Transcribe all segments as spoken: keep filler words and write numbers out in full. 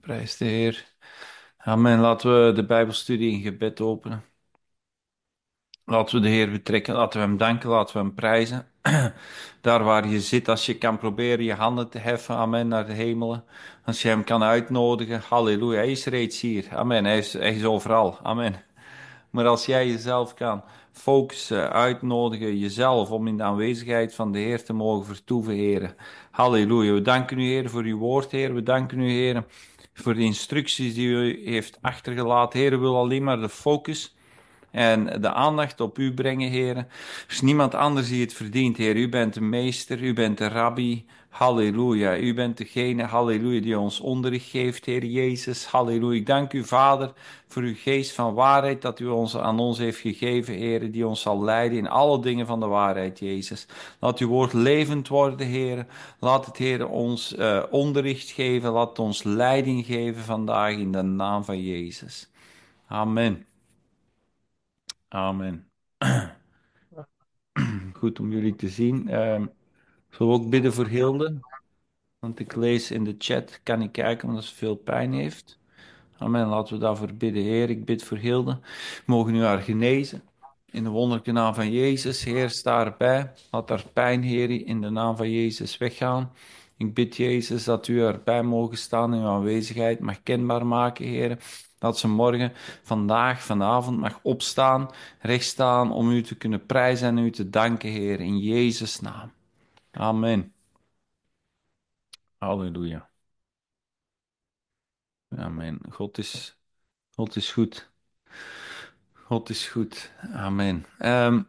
Prijs de Heer. Amen. Laten we de Bijbelstudie in gebed openen. Laten we de Heer betrekken. Laten we Hem danken. Laten we Hem prijzen. Daar waar je zit, als je kan proberen je handen te heffen. Amen. Naar de hemelen. Als je Hem kan uitnodigen. Halleluja. Hij is reeds hier. Amen. Hij is, hij is overal. Amen. Maar als jij jezelf kan focussen, uitnodigen, jezelf om in de aanwezigheid van de Heer te mogen vertoeven, Heer. Halleluja. We danken u, Heer, voor uw woord, Heer. We danken u, Heer, voor de instructies die u heeft achtergelaten. Heer, we willen alleen maar de focus en de aandacht op u brengen, Heer. Er is niemand anders die het verdient, Heer. U bent de meester, u bent de rabbi. Halleluja. U bent degene, halleluja, die ons onderricht geeft, Heer Jezus. Halleluja. Ik dank u, Vader, voor uw geest van waarheid dat u ons, aan ons heeft gegeven, Heer, die ons zal leiden in alle dingen van de waarheid, Jezus. Laat uw woord levend worden, Heer. Laat het, Heer, ons uh, onderricht geven. Laat het ons leiding geven vandaag in de naam van Jezus. Amen. Amen. Goed om jullie te zien. Uh, zullen we ook bidden voor Hilde? Want ik lees in de chat, kan ik kijken omdat ze veel pijn heeft. Amen. Laten we daarvoor bidden. Heer, ik bid voor Hilde. Mogen u haar genezen. In de wonderlijke naam van Jezus. Heer, sta erbij. Laat haar pijn, Heer, in de naam van Jezus weggaan. Ik bid Jezus dat u erbij mogen staan in uw aanwezigheid. Mag kenbaar maken, Heer. Dat ze morgen, vandaag, vanavond mag opstaan, rechtstaan om u te kunnen prijzen en u te danken, Heer. In Jezus' naam. Amen. Halleluja. Amen. God is, God is goed. God is goed. Amen. Um,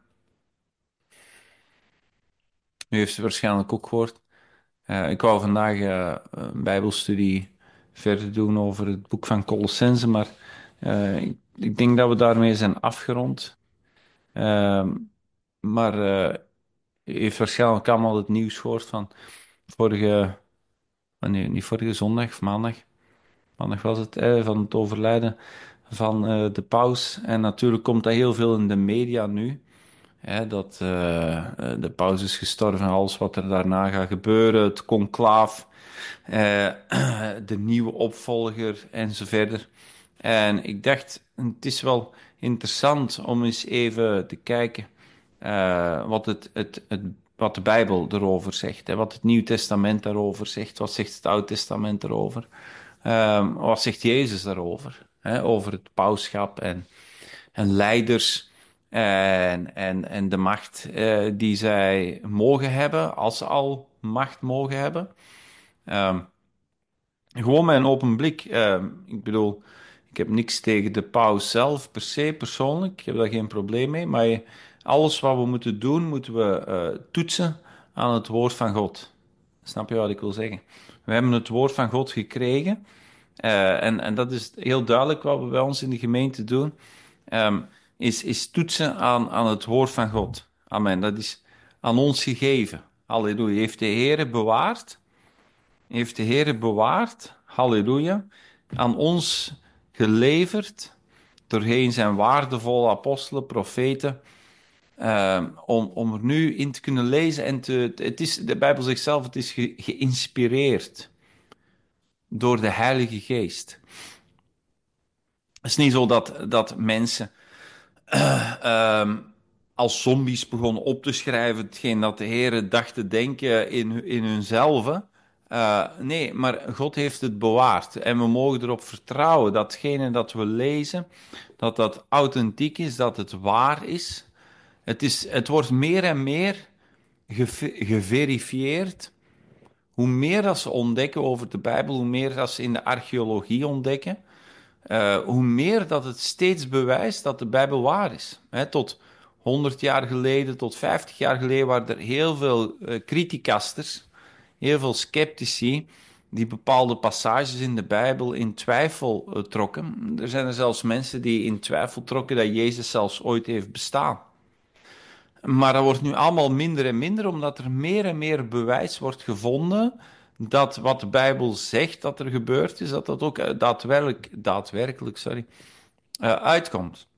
u heeft het waarschijnlijk ook gehoord. Uh, ik wou vandaag uh, een Bijbelstudie verder doen over het boek van Colossense, maar uh, ik, ik denk dat we daarmee zijn afgerond. Uh, maar uh, u heeft waarschijnlijk allemaal het nieuws gehoord van vorige, uh, nee, niet vorige zondag, of maandag. Maandag was het, uh, van het overlijden van uh, de paus. En natuurlijk komt dat heel veel in de media nu. Hè, dat uh, de paus is gestorven en alles wat er daarna gaat gebeuren, het conclaaf, uh, de nieuwe opvolger en zo verder. En ik dacht, het is wel interessant om eens even te kijken uh, wat, het, het, het, wat de Bijbel erover zegt, hè, wat het Nieuw Testament daarover zegt, wat zegt het Oude Testament erover, uh, wat zegt Jezus daarover, hè, over het pauschap en, en leiders. En, en, en de macht uh, die zij mogen hebben, als ze al macht mogen hebben. Um, gewoon met een open blik. Um, ik bedoel, ik heb niks tegen de paus zelf per se, persoonlijk. Ik heb daar geen probleem mee. Maar alles wat we moeten doen, moeten we uh, toetsen aan het woord van God. Snap je wat ik wil zeggen? We hebben het woord van God gekregen. Uh, en, en dat is heel duidelijk wat we bij ons in de gemeente doen. Um, is, is toetsen aan, aan het woord van God. Amen. Dat is aan ons gegeven. Halleluja. Heeft de Heer bewaard. Heeft de Heer bewaard. Halleluja. Aan ons geleverd. Doorheen zijn waardevolle apostelen, profeten. Um, om, om er nu in te kunnen lezen. En te, het is, de Bijbel zegt zelf, het is ge, geïnspireerd. Door de Heilige Geest. Het is niet zo dat, dat mensen uh, um, als zombies begonnen op te schrijven hetgeen dat de Heer dacht te denken in, in hunzelf. Uh, nee, maar God heeft het bewaard. En we mogen erop vertrouwen dat hetgene dat we lezen, dat dat authentiek is, dat het waar is. Het, is, het wordt meer en meer ge- geverifieerd. Hoe meer dat ze ontdekken over de Bijbel, hoe meer dat ze in de archeologie ontdekken, uh, hoe meer dat het steeds bewijst dat de Bijbel waar is. He, tot honderd jaar geleden, tot vijftig jaar geleden waren er heel veel uh, criticasters, heel veel sceptici, die bepaalde passages in de Bijbel in twijfel uh, trokken. Er zijn er zelfs mensen die in twijfel trokken dat Jezus zelfs ooit heeft bestaan. Maar dat wordt nu allemaal minder en minder, omdat er meer en meer bewijs wordt gevonden dat wat de Bijbel zegt dat er gebeurd is, dat dat ook daadwerkelijk, daadwerkelijk sorry, uh, uitkomt.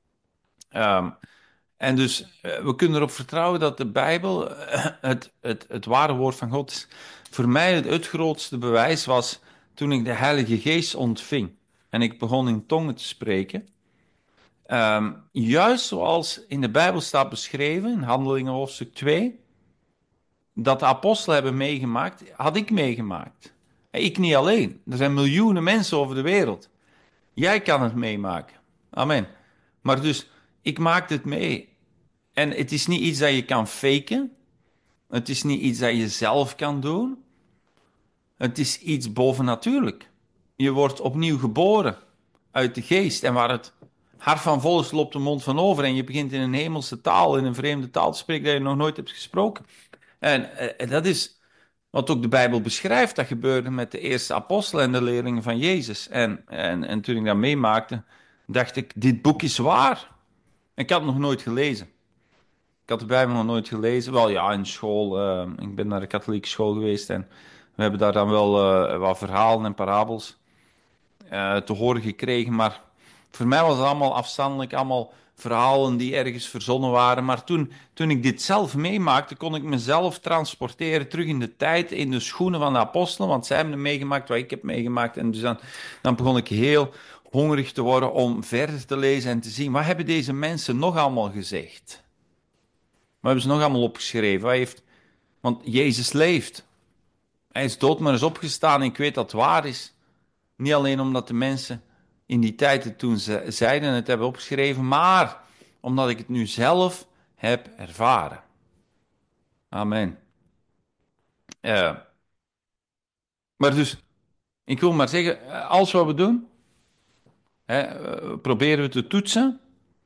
Um, en dus uh, we kunnen erop vertrouwen dat de Bijbel uh, het, het, het ware woord van God is. Voor mij het, het grootste bewijs was toen ik de Heilige Geest ontving en ik begon in tongen te spreken, ehm, juist zoals in de Bijbel staat beschreven, in Handelingen hoofdstuk twee, dat de apostelen hebben meegemaakt, had ik meegemaakt. En ik niet alleen. Er zijn miljoenen mensen over de wereld. Jij kan het meemaken. Amen. Maar dus, ik maak het mee. En het is niet iets dat je kan faken. Het is niet iets dat je zelf kan doen. Het is iets bovennatuurlijk. Je wordt opnieuw geboren uit de geest. En waar het hart van vol is, loopt de mond van over. En je begint in een hemelse taal, in een vreemde taal te spreken dat je nog nooit hebt gesproken. En, eh, dat is wat ook de Bijbel beschrijft. Dat gebeurde met de eerste apostelen en de leerlingen van Jezus. En, en, en toen ik dat meemaakte, dacht ik, dit boek is waar. Ik had het nog nooit gelezen. Ik had de Bijbel nog nooit gelezen. Wel ja, in school. eh, ik ben naar de katholieke school geweest en we hebben daar dan wel eh, wat verhalen en parabels eh, te horen gekregen. Maar voor mij was het allemaal afstandelijk, allemaal verhalen die ergens verzonnen waren. Maar toen, toen ik dit zelf meemaakte, kon ik mezelf transporteren terug in de tijd, in de schoenen van de apostelen. Want zij hebben meegemaakt wat ik heb meegemaakt. En dus dan, dan begon ik heel hongerig te worden om verder te lezen en te zien, wat hebben deze mensen nog allemaal gezegd? Wat hebben ze nog allemaal opgeschreven? Wat heeft... Want Jezus leeft. Hij is dood, maar is opgestaan. En ik weet dat het waar is. Niet alleen omdat de mensen in die tijd het toen ze- zeiden en het hebben opgeschreven, maar omdat ik het nu zelf heb ervaren. Amen. Eh, maar dus, ik wil maar zeggen, eh, alles wat we doen, hè, eh, proberen we te toetsen,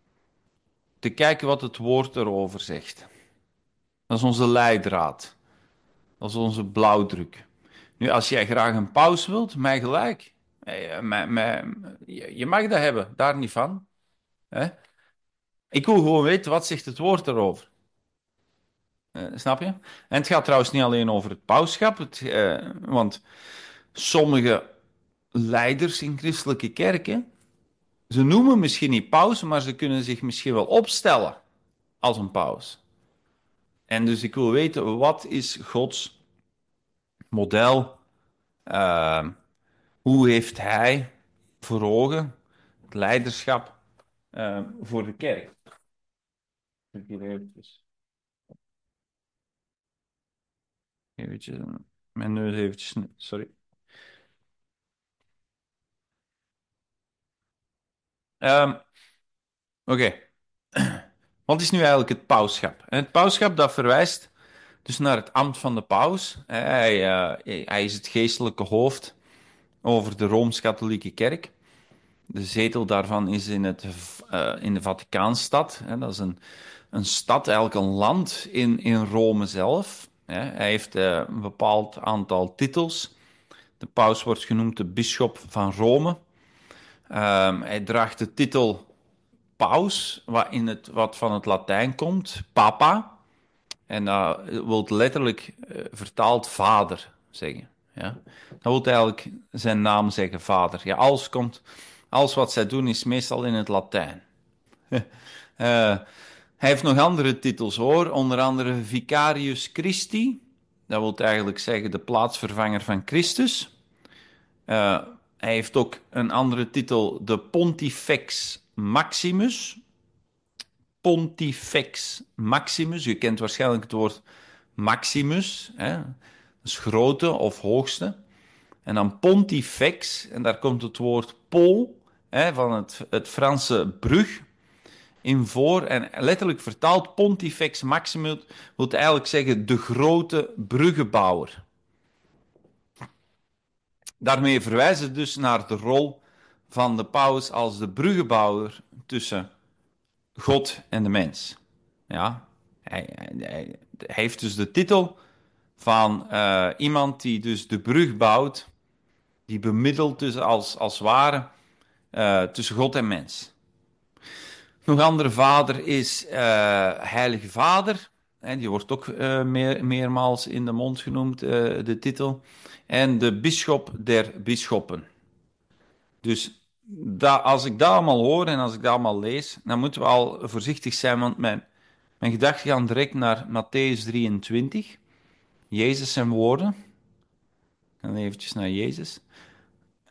te kijken wat het woord erover zegt. Dat is onze leidraad. Dat is onze blauwdruk. Nu, als jij graag een pauze wilt, mij gelijk. Eh, mij- mij- je je mag dat hebben, daar niet van. Hè? Ik wil gewoon weten, wat zegt het woord erover? Eh, snap je? En het gaat trouwens niet alleen over het pauschap, het, eh, want sommige leiders in christelijke kerken, ze noemen misschien niet paus, maar ze kunnen zich misschien wel opstellen als een paus. En dus ik wil weten, wat is Gods model? Uh, hoe heeft Hij voor ogen het leiderschap uh, voor de kerk? Ik hier eventjes, eventjes, mijn neus eventjes, sorry. Um, Oké. Okay. Wat is nu eigenlijk het pauschap? Het pauschap dat verwijst dus naar het ambt van de paus. Hij, uh, hij is het geestelijke hoofd over de Rooms-Katholieke Kerk. De zetel daarvan is in, het, uh, in de Vaticaanstad. Hè. Dat is een, een stad, eigenlijk een land in, in Rome zelf. Hè. Hij heeft uh, een bepaald aantal titels. De paus wordt genoemd de bisschop van Rome. Um, hij draagt de titel paus, wat, in het, wat van het Latijn komt, papa. En dat wil letterlijk uh, vertaald vader zeggen. Ja? Dat wil eigenlijk zijn naam zeggen, vader. Ja, alles, komt, alles wat zij doen is meestal in het Latijn. uh, hij heeft nog andere titels hoor, onder andere Vicarius Christi. Dat wil eigenlijk zeggen de plaatsvervanger van Christus. Uh, hij heeft ook een andere titel, de Pontifex Maximus. Pontifex Maximus. U kent waarschijnlijk het woord Maximus. Hè? Dat is grote of hoogste. En dan Pontifex, en daar komt het woord pol, hè, van het, het Franse brug, in voor. En letterlijk vertaald, Pontifex Maximus wil eigenlijk zeggen de grote bruggenbouwer. Daarmee verwijzen ze dus naar de rol van de paus als de bruggenbouwer tussen God en de mens. Ja, hij, hij, hij heeft dus de titel van uh, iemand die dus de brug bouwt, die bemiddelt tussen als, als ware uh, tussen God en mens. Nog een andere vader is uh, Heilige Vader. En die wordt ook uh, meer, meermaals in de mond genoemd, uh, de titel. En de bisschop der bisschoppen. Dus dat, als ik dat allemaal hoor en als ik dat allemaal lees, dan moeten we al voorzichtig zijn, want mijn, mijn gedachten gaan direct naar Matthäus drieëntwintig. Jezus zijn woorden. Dan eventjes naar Jezus.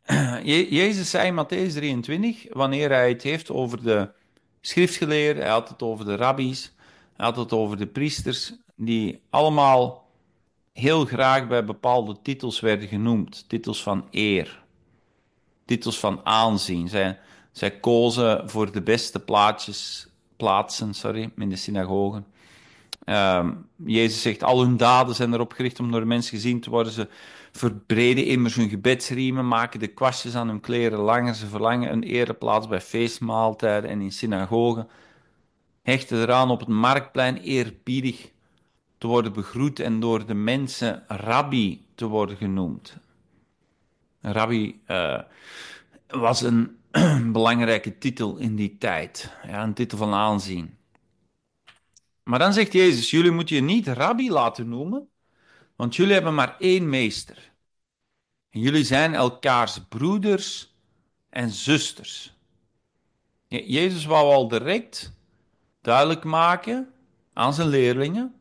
Je- Jezus zei in Matthäus drieëntwintig, wanneer hij het heeft over de schriftgeleerden, hij had het over de rabbies, hij had het over de priesters, die allemaal heel graag bij bepaalde titels werden genoemd. Titels van eer, titels van aanzien. Zij, zij kozen voor de beste plaatjes, plaatsen sorry, in de synagogen. Ehm, Jezus zegt, al hun daden zijn erop gericht om door de mensen gezien te worden. Ze verbreden immers hun gebedsriemen, maken de kwastjes aan hun kleren langer. Ze verlangen een ereplaats bij feestmaaltijden en in synagogen. Hechten eraan op het marktplein eerbiedig te worden begroet en door de mensen rabbi te worden genoemd. Een rabbi eh, was een belangrijke titel in die tijd. Ja, een titel van aanzien. Maar dan zegt Jezus, jullie moeten je niet rabbi laten noemen, want jullie hebben maar één meester. En jullie zijn elkaars broeders en zusters. Jezus wou al direct duidelijk maken aan zijn leerlingen: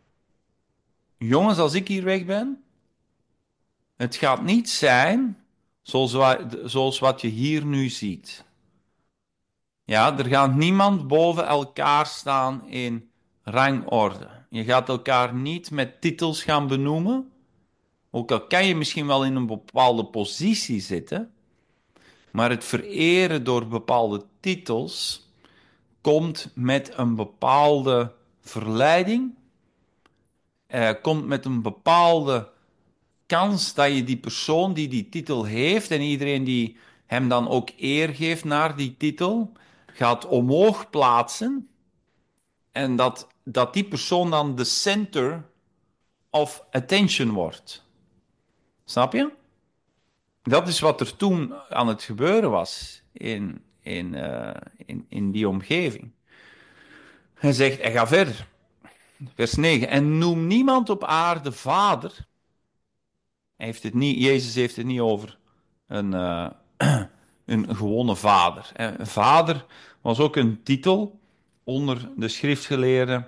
jongens, als ik hier weg ben, het gaat niet zijn zoals, wa- zoals wat je hier nu ziet. Ja, er gaat niemand boven elkaar staan in rangorde. Je gaat elkaar niet met titels gaan benoemen. Ook al kan je misschien wel in een bepaalde positie zitten, maar het vereren door bepaalde titels komt met een bepaalde verleiding, eh, komt met een bepaalde kans dat je die persoon die die titel heeft en iedereen die hem dan ook eer geeft naar die titel, gaat omhoog plaatsen en dat, dat die persoon dan de center of attention wordt. Snap je? Dat is wat er toen aan het gebeuren was in, in, uh, in, in die omgeving. Hij zegt, hij gaat verder. Vers negen. En noem niemand op aarde vader. Hij heeft het niet, Jezus heeft het niet over een, uh, een gewone vader. Een vader was ook een titel onder de schriftgeleerden,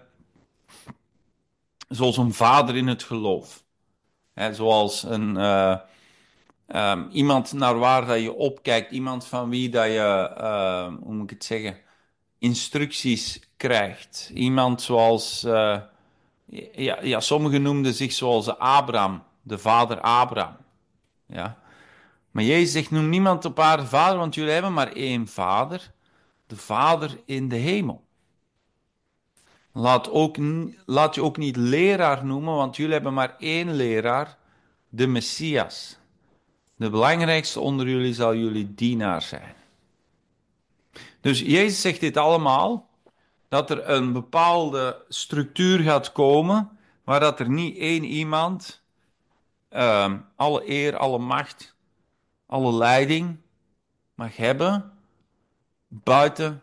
zoals een vader in het geloof. He, zoals een, uh, um, iemand naar waar dat je opkijkt, iemand van wie dat je, uh, hoe moet ik het zeggen, instructies krijgt. Iemand zoals, uh, ja, ja, sommigen noemden zich zoals Abraham, de vader Abraham. Ja. Maar Jezus zegt, noem niemand op aarde vader, want jullie hebben maar één vader, de Vader in de hemel. Laat, ook, laat je ook niet leraar noemen, want jullie hebben maar één leraar, de Messias. De belangrijkste onder jullie zal jullie dienaar zijn. Dus Jezus zegt dit allemaal, dat er een bepaalde structuur gaat komen, waar dat er niet één iemand uh, alle eer, alle macht, alle leiding mag hebben, buiten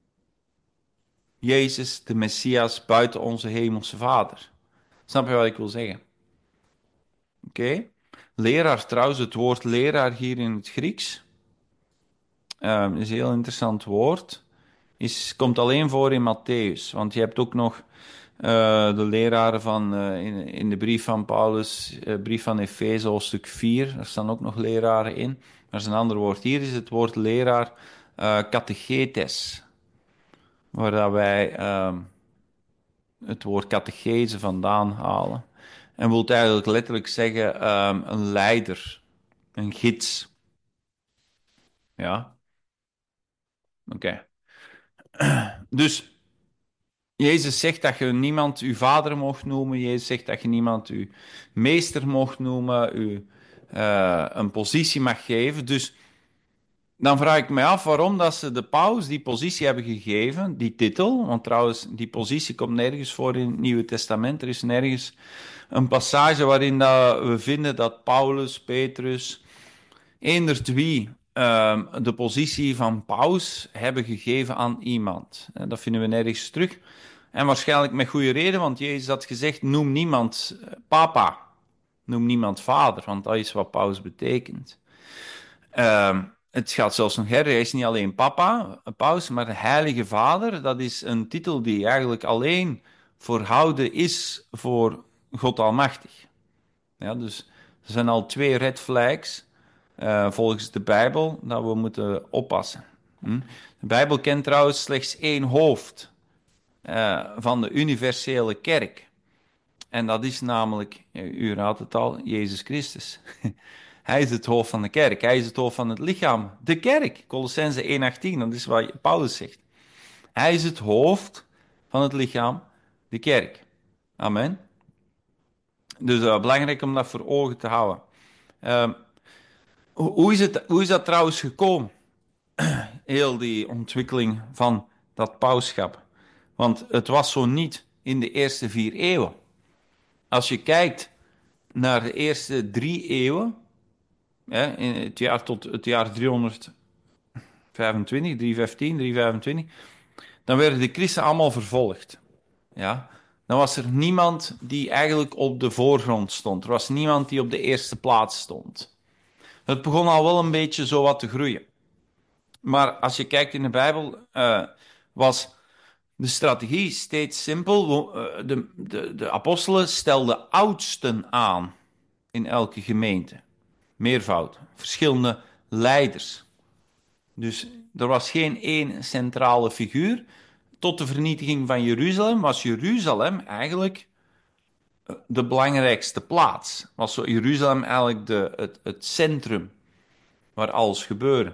Jezus, de Messias, buiten onze hemelse Vader. Snap je wat ik wil zeggen? Oké? Okay. Leraar trouwens, het woord leraar hier in het Grieks, uh, is een heel interessant woord. Is, komt alleen voor in Matthäus. Want je hebt ook nog uh, de leraren van, uh, in, in de brief van Paulus, uh, brief van Efeze, hoofdstuk vier. Daar staan ook nog leraren in. Dat is een ander woord. Hier is het woord leraar uh, catechetes. Waar dat wij uh, het woord catechese vandaan halen. En wil eigenlijk letterlijk zeggen um, een leider, een gids. Ja, oké. Okay. Dus Jezus zegt dat je niemand uw vader mocht noemen. Jezus zegt dat je niemand uw meester mocht noemen, u uh, een positie mag geven. Dus dan vraag ik me af waarom dat ze de paus die positie hebben gegeven, die titel. Want trouwens, die positie komt nergens voor in het Nieuwe Testament. Er is nergens een passage waarin dat we vinden dat Paulus, Petrus, eenderd wie uh, de positie van paus hebben gegeven aan iemand. En dat vinden we nergens terug. En waarschijnlijk met goede reden, want Jezus had gezegd, noem niemand papa, noem niemand vader, want dat is wat paus betekent. Uh, het gaat zelfs nog verder, hij is niet alleen papa, paus, maar de heilige vader, dat is een titel die eigenlijk alleen voorhouden is voor God Almachtig. Ja, dus er zijn al twee red flags uh, volgens de Bijbel, dat we moeten oppassen. Hm? De Bijbel kent trouwens slechts één hoofd uh, van de universele kerk. En dat is namelijk, u raadt het al, Jezus Christus. Hij is het hoofd van de kerk. Hij is het hoofd van het lichaam. De kerk. Colossenzen één achttien, dat is wat Paulus zegt. Hij is het hoofd van het lichaam, de kerk. Amen. Dus uh, belangrijk om dat voor ogen te houden. Uh, hoe, is het, hoe is dat trouwens gekomen? Heel die ontwikkeling van dat pauschap. Want het was zo niet in de eerste vier eeuwen. Als je kijkt naar de eerste drie eeuwen, hè, in het jaar tot het jaar driehonderdvijfentwintig, driehonderdvijftien, driehonderdvijfentwintig, dan werden de christenen allemaal vervolgd. Ja? Dan was er niemand die eigenlijk op de voorgrond stond. Er was niemand die op de eerste plaats stond. Het begon al wel een beetje zo wat te groeien. Maar als je kijkt in de Bijbel, uh, was de strategie steeds simpel. De, de, de apostelen stelden oudsten aan in elke gemeente. Meervoud, verschillende leiders. Dus er was geen één centrale figuur. Tot de vernietiging van Jeruzalem was Jeruzalem eigenlijk de belangrijkste plaats. Was zo Jeruzalem eigenlijk de, het, het centrum waar alles gebeurde.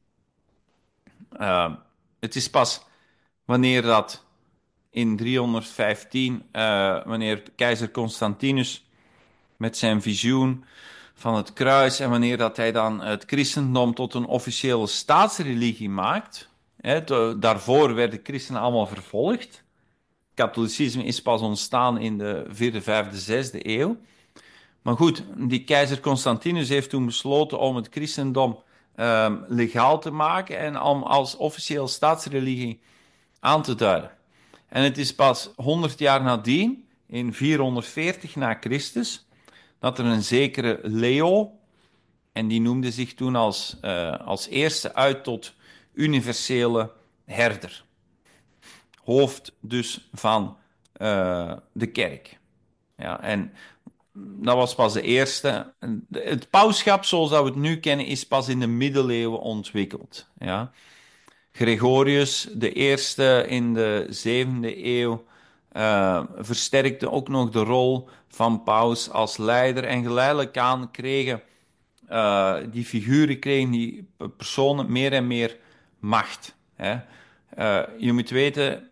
Uh, het is pas wanneer dat in driehonderdvijftien, uh, wanneer keizer Constantinus met zijn visioen van het kruis en wanneer dat hij dan het christendom tot een officiële staatsreligie maakt. Hè, de, daarvoor werden christenen allemaal vervolgd. Katholicisme is pas ontstaan in de vierde, vijfde, zesde eeuw. Maar goed, die keizer Constantinus heeft toen besloten om het christendom uh, legaal te maken en om als officieel staatsreligie aan te duiden. En het is pas honderd jaar nadien, in vierhonderdveertig na Christus, dat er een zekere Leo, en die noemde zich toen als, uh, als eerste uit tot universele herder. Hoofd dus van uh, de kerk. Ja, en dat was pas de eerste. Het pauschap zoals dat we het nu kennen is pas in de middeleeuwen ontwikkeld. Ja. Gregorius, de eerste in de zevende eeuw, uh, versterkte ook nog de rol van paus als leider. En geleidelijk aan kregen uh, die figuren, kregen die personen meer en meer macht. Hè. Uh, je moet weten,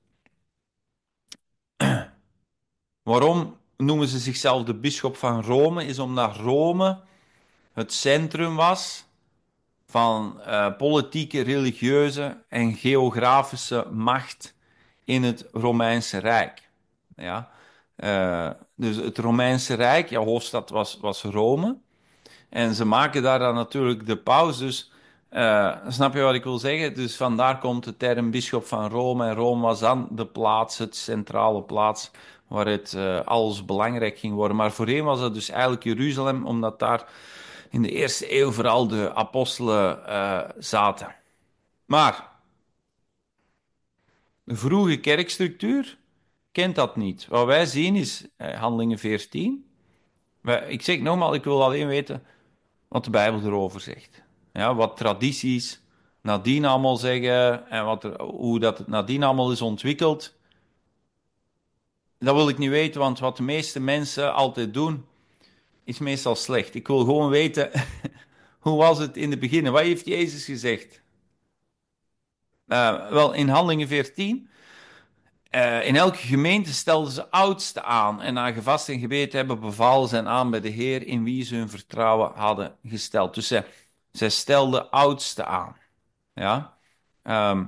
waarom noemen ze zichzelf de bisschop van Rome, is omdat Rome het centrum was van uh, politieke, religieuze en geografische macht in het Romeinse Rijk. Ja? Uh, dus het Romeinse Rijk, ja, hoofdstad was, was Rome. En ze maken daar dan natuurlijk de paus. Dus uh, snap je wat ik wil zeggen? Dus vandaar komt de term bisschop van Rome. En Rome was dan de plaats, het centrale plaats, waar het uh, alles belangrijk ging worden. Maar voorheen was dat dus eigenlijk Jeruzalem, omdat daar in de eerste eeuw vooral de apostelen uh, zaten. Maar de vroege kerkstructuur kent dat niet. Wat wij zien is uh, Handelingen veertien. Wij, ik zeg nogmaals, ik wil alleen weten wat de Bijbel erover zegt. Ja, wat tradities nadien allemaal zeggen en wat er, hoe dat het nadien allemaal is ontwikkeld. Dat wil ik niet weten, want wat de meeste mensen altijd doen, is meestal slecht. Ik wil gewoon weten, hoe was het in het begin? Wat heeft Jezus gezegd? Uh, wel, in Handelingen veertien, uh, in elke gemeente stelden ze oudsten aan en na gevast en gebeten hebben bevalen ze aan bij de Heer in wie ze hun vertrouwen hadden gesteld. Dus zij, zij stelden oudsten aan. Ja. Um,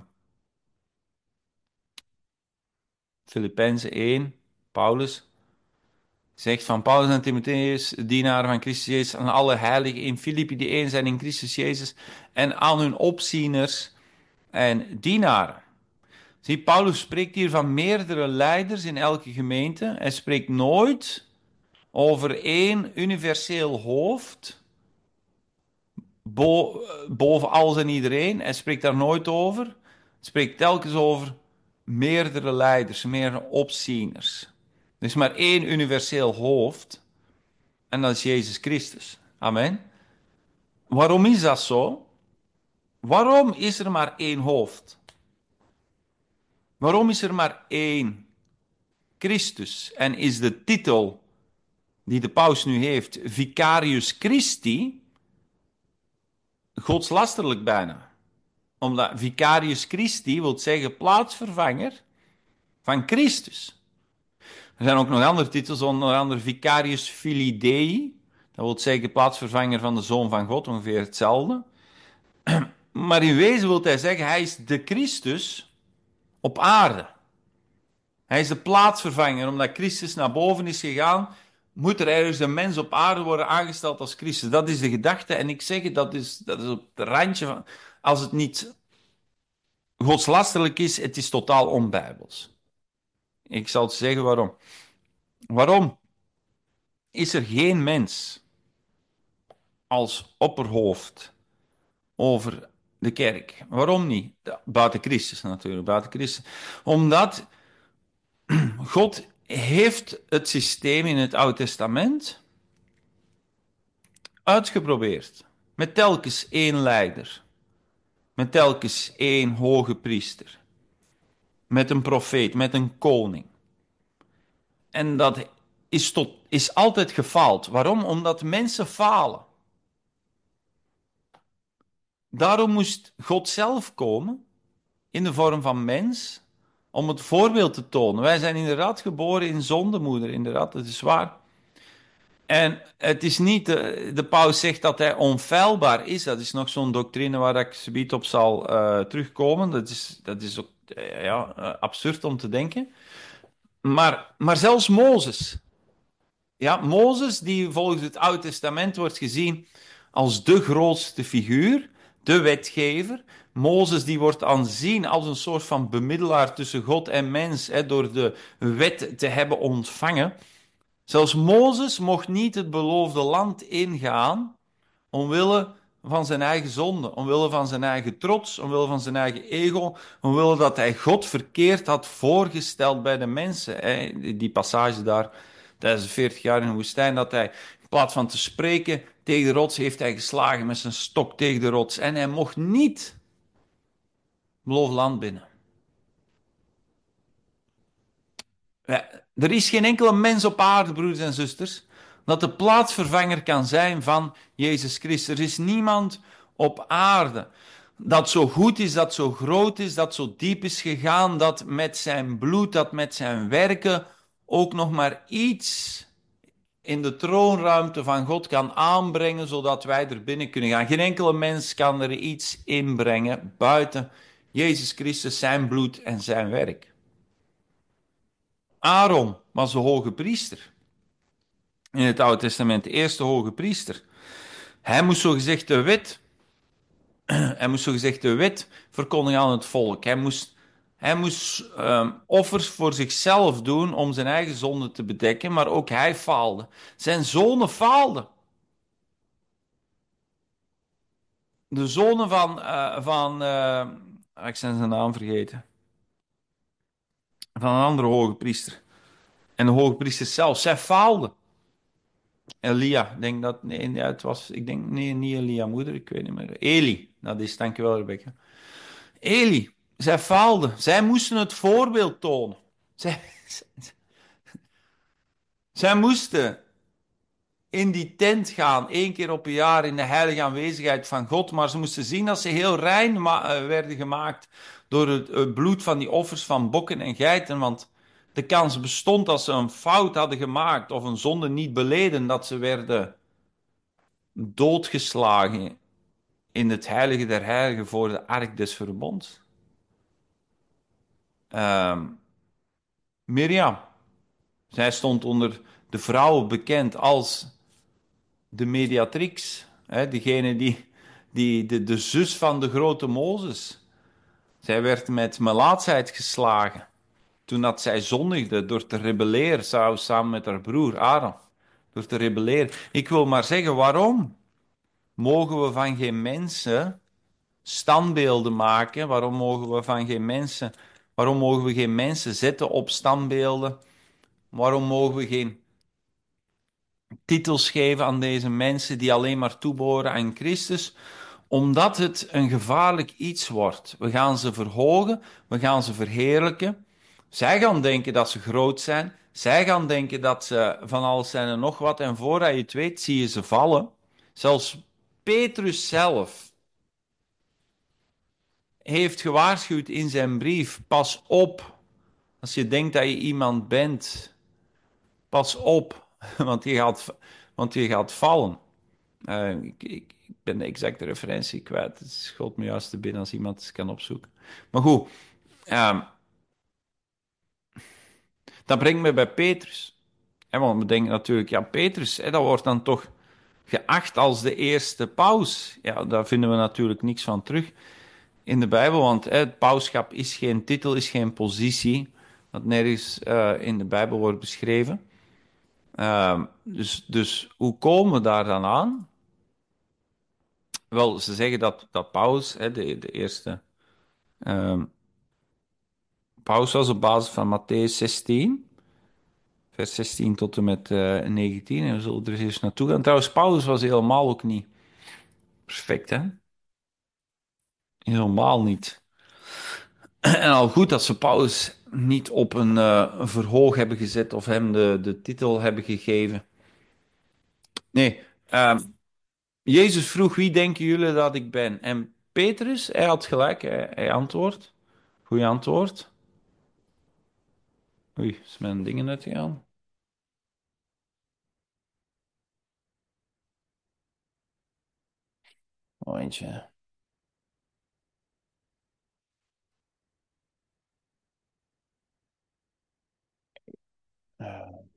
Filippenzen één, Paulus zegt van Paulus en Timotheus, dienaren van Christus Jezus, aan alle heiligen in Filippi die één zijn in Christus Jezus en aan hun opzieners en dienaren. Zie, Paulus spreekt hier van meerdere leiders in elke gemeente. Hij spreekt nooit over één universeel hoofd, bo boven alles en iedereen. Hij spreekt daar nooit over. Hij spreekt telkens over meerdere leiders, meerdere opzieners. Er is maar één universeel hoofd en dat is Jezus Christus. Amen. Waarom is dat zo? Waarom is er maar één hoofd? Waarom is er maar één Christus? En is de titel die de paus nu heeft, Vicarius Christi, godslasterlijk bijna? Omdat Vicarius Christi wil zeggen plaatsvervanger van Christus. Er zijn ook nog andere titels, onder andere Vicarius Filii Dei. Dat wil zeggen plaatsvervanger van de Zoon van God, ongeveer hetzelfde. Maar in wezen wil hij zeggen, hij is de Christus op aarde. Hij is de plaatsvervanger, omdat Christus naar boven is gegaan, moet er ergens een mens op aarde worden aangesteld als Christus. Dat is de gedachte. En ik zeg het, dat is, dat is op het randje van, als het niet godslasterlijk is, het is totaal onbijbels. Ik zal het zeggen waarom. Waarom is er geen mens als opperhoofd over de kerk? Waarom niet? Buiten Christus natuurlijk, buiten Christus. Omdat God heeft het systeem in het Oude Testament uitgeprobeerd. Met telkens één leider. Met telkens één hoge priester. Met een profeet, met een koning. En dat is, tot, is altijd gefaald. Waarom? Omdat mensen falen. Daarom moest God zelf komen, in de vorm van mens, om het voorbeeld te tonen. Wij zijn inderdaad geboren in zondemoeder, inderdaad, dat is waar. En het is niet, de, de paus zegt dat hij onfeilbaar is. Dat is nog zo'n doctrine waar ik zoiets op zal uh, terugkomen. Dat is, dat is ook uh, ja, uh, absurd om te denken. Maar, maar zelfs Mozes. Ja, Mozes, die volgens het Oude Testament wordt gezien als de grootste figuur, de wetgever. Mozes die wordt aanzien als een soort van bemiddelaar tussen God en mens, hè, door de wet te hebben ontvangen. Zelfs Mozes mocht niet het beloofde land ingaan, omwille van zijn eigen zonde, omwille van zijn eigen trots, omwille van zijn eigen ego, omwille dat hij God verkeerd had voorgesteld bij de mensen. Die passage daar tijdens de veertig jaar in de woestijn, dat hij in plaats van te spreken tegen de rots, heeft hij geslagen met zijn stok tegen de rots. En hij mocht niet het beloofde land binnen. Er is geen enkele mens op aarde, broeders en zusters, dat de plaatsvervanger kan zijn van Jezus Christus. Er is niemand op aarde dat zo goed is, dat zo groot is, dat zo diep is gegaan, dat met zijn bloed, dat met zijn werken ook nog maar iets in de troonruimte van God kan aanbrengen, zodat wij er binnen kunnen gaan. Geen enkele mens kan er iets inbrengen buiten Jezus Christus, zijn bloed en zijn werk. Aaron was de hoge priester. In het Oude Testament, de eerste hoge priester. Hij moest zogezegd de wet, hij moest zogezegd de wet verkondigen aan het volk. Hij moest, hij moest um, offers voor zichzelf doen om zijn eigen zonde te bedekken, maar ook hij faalde. Zijn zonen faalden. De zonen van, uh, van uh, ik ben zijn naam vergeten, van een andere hoge priester. En de hoge priester zelf, zij faalden. Elia, denk dat, nee, ja, het was, ik denk, nee, niet Elia moeder, ik weet niet meer. Eli, dat is, dankjewel Rebecca. Eli, zij faalde, zij moesten het voorbeeld tonen. Zij, zij moesten in die tent gaan, één keer op een jaar in de heilige aanwezigheid van God, maar ze moesten zien dat ze heel rein werden gemaakt door het, het bloed van die offers van bokken en geiten, want de kans bestond als ze een fout hadden gemaakt of een zonde niet beleden, dat ze werden doodgeslagen in het heilige der heiligen voor de ark des verbonds. Uh, Mirjam, zij stond onder de vrouwen bekend als de mediatrix, hè, degene die, die de, de zus van de grote Mozes. Zij werd met melaatsheid geslagen toen dat zij zondigde door te rebelleren, samen met haar broer Aaron, door te rebelleren. Ik wil maar zeggen, waarom mogen we van geen mensen standbeelden maken? Waarom mogen we van geen mensen, waarom mogen we geen mensen zetten op standbeelden? Waarom mogen we geen titels geven aan deze mensen die alleen maar toebehoren aan Christus, omdat het een gevaarlijk iets wordt. We gaan ze verhogen, we gaan ze verheerlijken. Zij gaan denken dat ze groot zijn, zij gaan denken dat ze van alles zijn en nog wat, en voordat je het weet, zie je ze vallen. Zelfs Petrus zelf heeft gewaarschuwd in zijn brief: pas op als je denkt dat je iemand bent. Pas op, want je gaat, want je gaat vallen. Uh, ik, ik, ik, ben de exacte referentie kwijt. Het schoot me juist te binnen als iemand het kan opzoeken. Maar goed, uh, dat brengt me bij Petrus. En want we denken natuurlijk, ja, Petrus, hè, dat wordt dan toch geacht als de eerste paus. Ja, daar vinden we natuurlijk niks van terug in de Bijbel, want hè, het pauschap is geen titel, is geen positie, dat nergens uh, in de Bijbel wordt beschreven. Uh, dus, dus hoe komen we daar dan aan? Wel, ze zeggen dat, dat Paus, hè, de, de eerste uh, Paus was op basis van Matthäus zestien, vers zestien tot en met uh, negentien. En we zullen er eens naartoe gaan. Trouwens, Paulus was helemaal ook niet perfect, hè? Helemaal niet. En al goed dat ze Paulus niet op een, uh, een verhoog hebben gezet of hem de, de titel hebben gegeven. Nee, uh, Jezus vroeg, wie denken jullie dat ik ben? En Petrus, hij had gelijk, hij, hij antwoordt. Goeie antwoord. Oei, is mijn dingen uitgegaan? Momentje. Uh,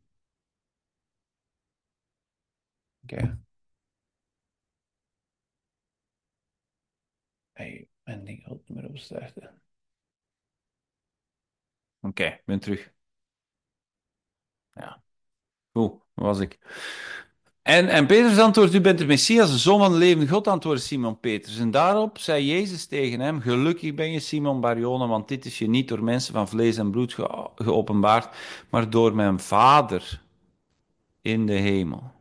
Oké. Hey, mijn ding gaat niet meer opstarten. Oké, ik ben terug. Ja, goed, waar was ik? En, en Petrus antwoordt, u bent de Messias, de Zoon van de levende God, antwoordde Simon Petrus. En daarop zei Jezus tegen hem, gelukkig ben je Simon Barjona, want dit is je niet door mensen van vlees en bloed ge geopenbaard, maar door mijn Vader in de hemel.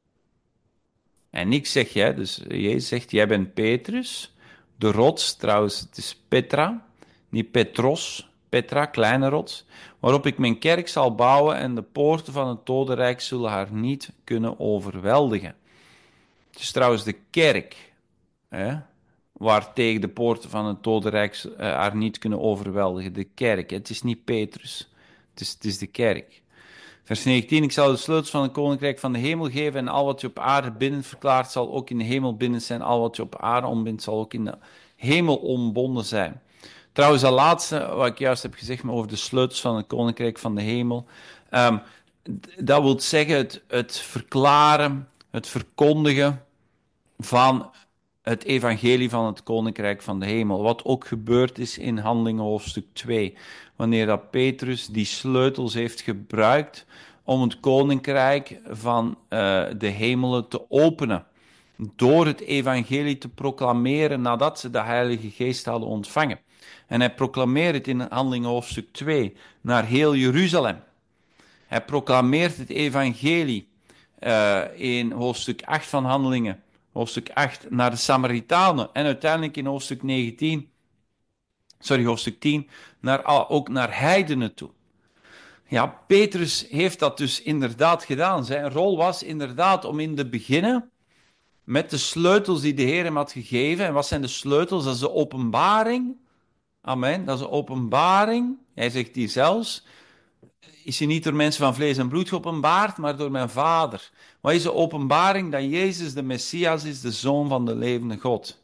En ik zeg jij, dus Jezus zegt, jij bent Petrus, de rots, trouwens, het is Petra, niet Petros, Petra, kleine rots, waarop ik mijn kerk zal bouwen en de poorten van het dodenrijk zullen haar niet kunnen overweldigen. Het is trouwens de kerk, hè, waar tegen de poorten van het dodenrijk uh, haar niet kunnen overweldigen. De kerk, het is niet Petrus, het is, het is de kerk. Vers negentien, ik zal de sleutels van het koninkrijk van de hemel geven en al wat je op aarde binnen verklaart zal ook in de hemel binnen zijn. Al wat je op aarde ontbindt zal ook in de hemel ontbonden zijn. Trouwens, dat laatste wat ik juist heb gezegd over de sleutels van het koninkrijk van de hemel. Um, dat wil zeggen het, het verklaren, het verkondigen van het evangelie van het koninkrijk van de hemel. Wat ook gebeurd is in Handelingen hoofdstuk twee. Wanneer dat Petrus die sleutels heeft gebruikt om het koninkrijk van uh, de hemelen te openen. Door het evangelie te proclameren nadat ze de Heilige Geest hadden ontvangen. En hij proclameert het in Handelingen hoofdstuk twee naar heel Jeruzalem. Hij proclameert het evangelie uh, in hoofdstuk acht van Handelingen, hoofdstuk acht, naar de Samaritanen en uiteindelijk in hoofdstuk negentien, sorry, hoofdstuk tien, naar, ook naar heidenen toe. Ja, Petrus heeft dat dus inderdaad gedaan. Zijn rol was inderdaad om in de beginnen met de sleutels die de Heer hem had gegeven. En wat zijn de sleutels? Dat is de openbaring. Amen, dat is de openbaring. Hij zegt die zelfs. Is hij niet door mensen van vlees en bloed geopenbaard, maar door mijn Vader. Wat is de openbaring? Dat Jezus de Messias is, de Zoon van de levende God.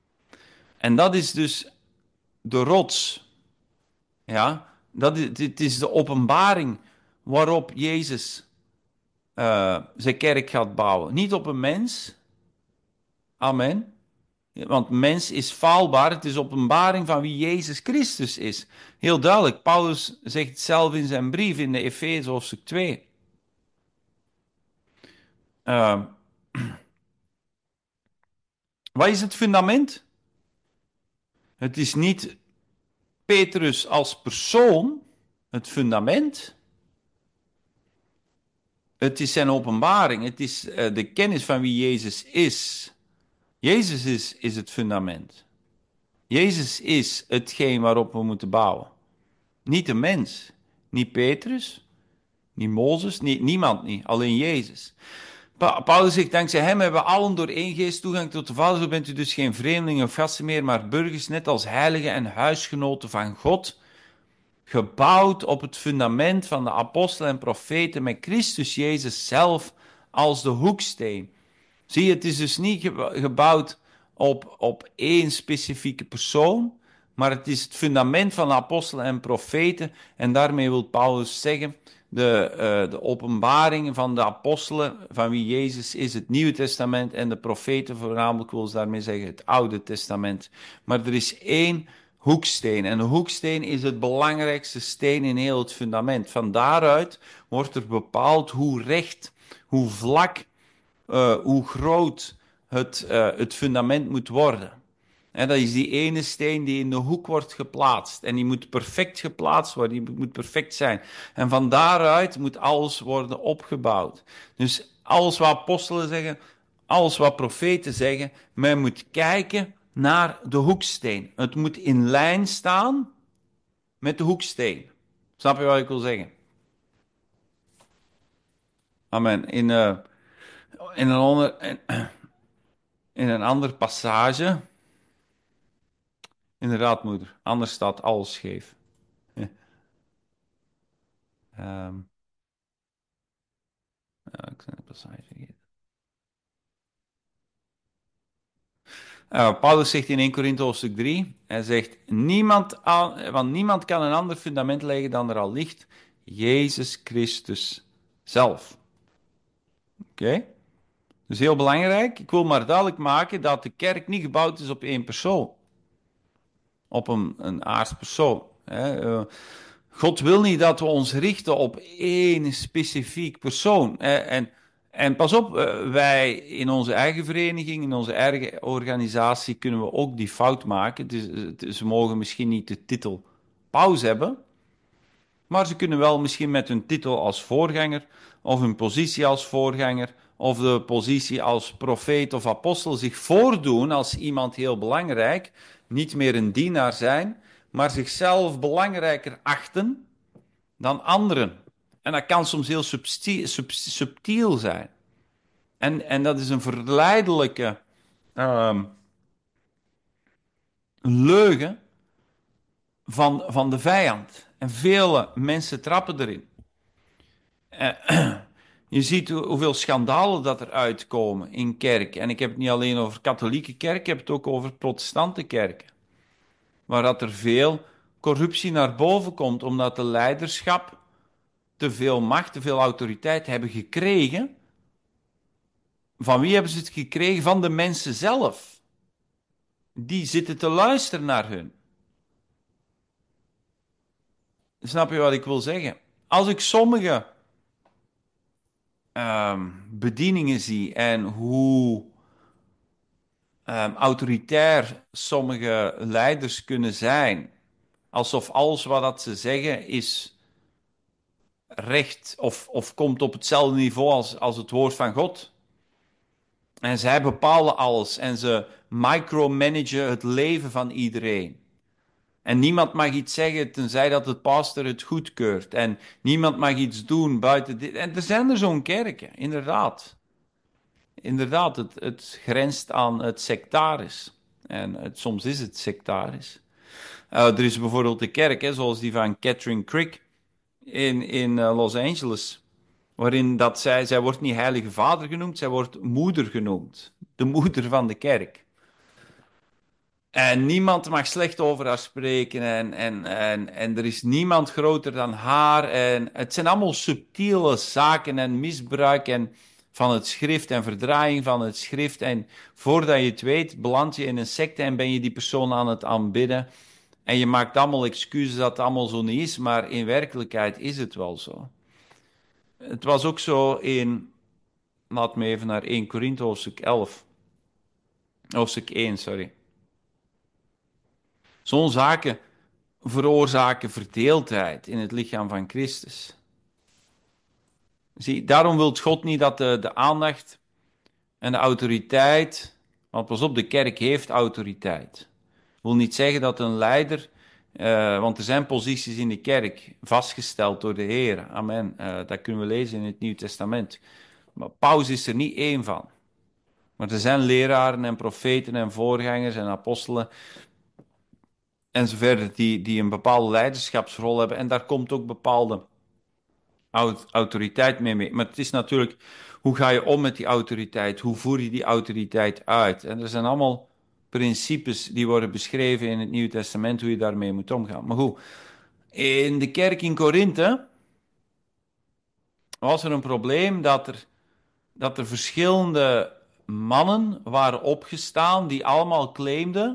En dat is dus de rots. Ja, dat is, dit is de openbaring waarop Jezus uh, zijn kerk gaat bouwen. Niet op een mens. Amen. Want mens is faalbaar. Het is openbaring van wie Jezus Christus is. Heel duidelijk. Paulus zegt het zelf in zijn brief in de Efeze hoofdstuk twee. Uh, wat is het fundament? Het is niet Petrus als persoon het fundament. Het is zijn openbaring. Het is uh, de kennis van wie Jezus is. Jezus is, is het fundament. Jezus is hetgeen waarop we moeten bouwen. Niet de mens. Niet Petrus. Niet Mozes. Niet, niemand niet. Alleen Jezus. Pa Paulus zegt, dankzij hem hebben we allen door één geest toegang tot de Vader. Zo bent u dus geen vreemdelingen of gasten meer, maar burgers, net als heiligen en huisgenoten van God. Gebouwd op het fundament van de apostelen en profeten met Christus Jezus zelf als de hoeksteen. Zie je, het is dus niet gebouwd op, op één specifieke persoon, maar het is het fundament van de apostelen en profeten. En daarmee wil Paulus zeggen, de, uh, de openbaringen van de apostelen, van wie Jezus is, het Nieuwe Testament, en de profeten voornamelijk, wil ze daarmee zeggen, het Oude Testament. Maar er is één hoeksteen. En de hoeksteen is het belangrijkste steen in heel het fundament. Van daaruit wordt er bepaald hoe recht, hoe vlak, uh, hoe groot het, uh, het fundament moet worden. En dat is die ene steen die in de hoek wordt geplaatst. En die moet perfect geplaatst worden, die moet perfect zijn. En van daaruit moet alles worden opgebouwd. Dus alles wat apostelen zeggen, alles wat profeten zeggen, men moet kijken naar de hoeksteen. Het moet in lijn staan met de hoeksteen. Snap je wat ik wil zeggen? Amen. In, uh, in, een, onder, in, in een andere passage, inderdaad moeder, anders staat alles scheef. um, ja, ik ben de passage vergeten. Uh, Paulus zegt in eerste Korinthe hoofdstuk drie, hij zegt, niemand aan, want niemand kan een ander fundament leggen dan er al ligt, Jezus Christus zelf. Oké? Okay? Dus heel belangrijk, ik wil maar duidelijk maken dat de kerk niet gebouwd is op één persoon. Op een, een aards persoon. Hè. Uh, God wil niet dat we ons richten op één specifiek persoon. Hè. En, en pas op, uh, wij in onze eigen vereniging, in onze eigen organisatie, kunnen we ook die fout maken. Dus, uh, ze mogen misschien niet de titel paus hebben, maar ze kunnen wel misschien met hun titel als voorganger, of hun positie als voorganger, of de positie als profeet of apostel zich voordoen als iemand heel belangrijk, niet meer een dienaar zijn, maar zichzelf belangrijker achten dan anderen. En dat kan soms heel subtiel, sub, subtiel zijn. En, en dat is een verleidelijke um, leugen van, van de vijand. En vele mensen trappen erin. Uh, Je ziet hoeveel schandalen dat er uitkomen in kerk. En ik heb het niet alleen over katholieke kerk, ik heb het ook over protestante kerken. Waar dat er veel corruptie naar boven komt, omdat de leiderschap te veel macht, te veel autoriteit hebben gekregen. Van wie hebben ze het gekregen? Van de mensen zelf. Die zitten te luisteren naar hun. Snap je wat ik wil zeggen? Als ik sommige um, bedieningen zie en hoe Um, autoritair sommige leiders kunnen zijn, alsof alles wat dat ze zeggen is recht of, of komt op hetzelfde niveau als, als het woord van God. En zij bepalen alles en ze micromanagen het leven van iedereen. En niemand mag iets zeggen tenzij dat het pastor het goedkeurt. En niemand mag iets doen buiten dit. En er zijn er zo'n kerken, inderdaad. Inderdaad, het, het grenst aan het sectarisch. En het, soms is het sectarisch. Uh, er is bijvoorbeeld de kerk, hè, zoals die van Catherine Crick in, in uh, Los Angeles. Waarin dat zij, zij wordt niet heilige vader genoemd, zij wordt moeder genoemd. De moeder van de kerk. En niemand mag slecht over haar spreken. En, en, en, en er is niemand groter dan haar. En het zijn allemaal subtiele zaken en misbruik en van het schrift en verdraaiing van het schrift. En voordat je het weet, beland je in een secte en ben je die persoon aan het aanbidden. En je maakt allemaal excuses dat het allemaal zo niet is, maar in werkelijkheid is het wel zo. Het was ook zo in, laat me even naar eerste Korinthe hoofdstuk elf. Hoofdstuk één, sorry. Zo'n zaken veroorzaken verdeeldheid in het lichaam van Christus. Zie, daarom wil God niet dat de, de aandacht en de autoriteit, want pas op, de kerk heeft autoriteit. Wil niet zeggen dat een leider, eh, want er zijn posities in de kerk vastgesteld door de Heer. Amen. Eh, dat kunnen we lezen in het Nieuw Testament. Maar Paulus is er niet één van. Maar er zijn leraren en profeten en voorgangers en apostelen en zo verder die, die een bepaalde leiderschapsrol hebben. En daar komt ook bepaalde autoriteit mee mee. Maar het is natuurlijk, hoe ga je om met die autoriteit? Hoe voer je die autoriteit uit? En er zijn allemaal principes die worden beschreven in het Nieuwe Testament, hoe je daarmee moet omgaan. Maar goed, in de kerk in Korinthe was er een probleem dat er, dat er verschillende mannen waren opgestaan die allemaal claimden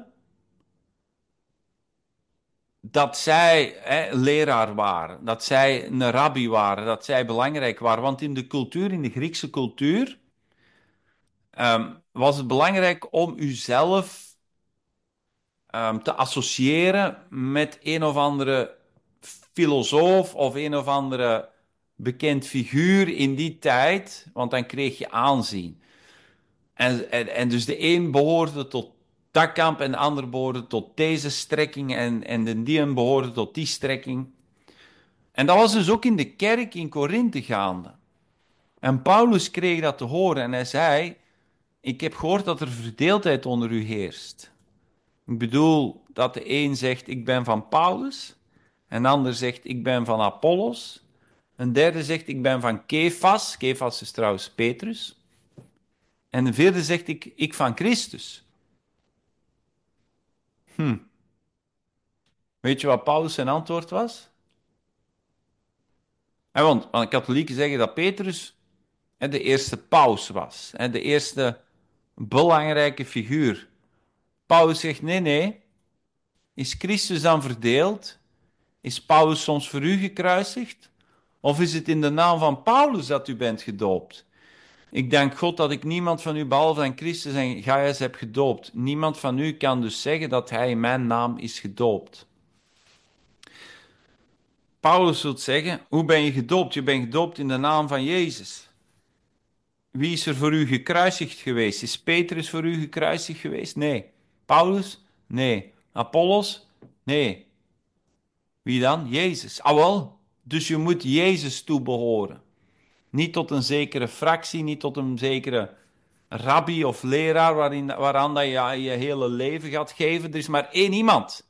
dat zij hè, leraar waren, dat zij een rabbi waren, dat zij belangrijk waren. Want in de cultuur, in de Griekse cultuur, um, was het belangrijk om uzelf um, te associëren met een of andere filosoof of een of andere bekend figuur in die tijd, want dan kreeg je aanzien. En, en, en dus de een behoorde tot dat kamp en de ander behoorde tot deze strekking en, en de die een behoorde tot die strekking. En dat was dus ook in de kerk in Korinthe gaande. En Paulus kreeg dat te horen en hij zei, ik heb gehoord dat er verdeeldheid onder u heerst. Ik bedoel dat de een zegt, ik ben van Paulus. Een ander zegt, ik ben van Apollos. Een derde zegt, ik ben van Kefas. Kefas is trouwens Petrus. En een vierde zegt, ik, ik van Christus. Hm. Weet je wat Paulus zijn antwoord was? En want, want katholieken zeggen dat Petrus hè, de eerste paus was. Hè, de eerste belangrijke figuur. Paulus zegt, nee, nee. Is Christus dan verdeeld? Is Paulus soms voor u gekruisigd? Of is het in de naam van Paulus dat u bent gedoopt? Ik dank God dat ik niemand van u behalve aan Christus en Gaius heb gedoopt. Niemand van u kan dus zeggen dat hij in mijn naam is gedoopt. Paulus wil zeggen, hoe ben je gedoopt? Je bent gedoopt in de naam van Jezus. Wie is er voor u gekruisigd geweest? Is Petrus voor u gekruisigd geweest? Nee. Paulus? Nee. Apollos? Nee. Wie dan? Jezus. Ah wel, dus je moet Jezus toebehoren. Niet tot een zekere fractie, niet tot een zekere rabbi of leraar waarin, waaraan dat je je hele leven gaat geven. Er is maar één iemand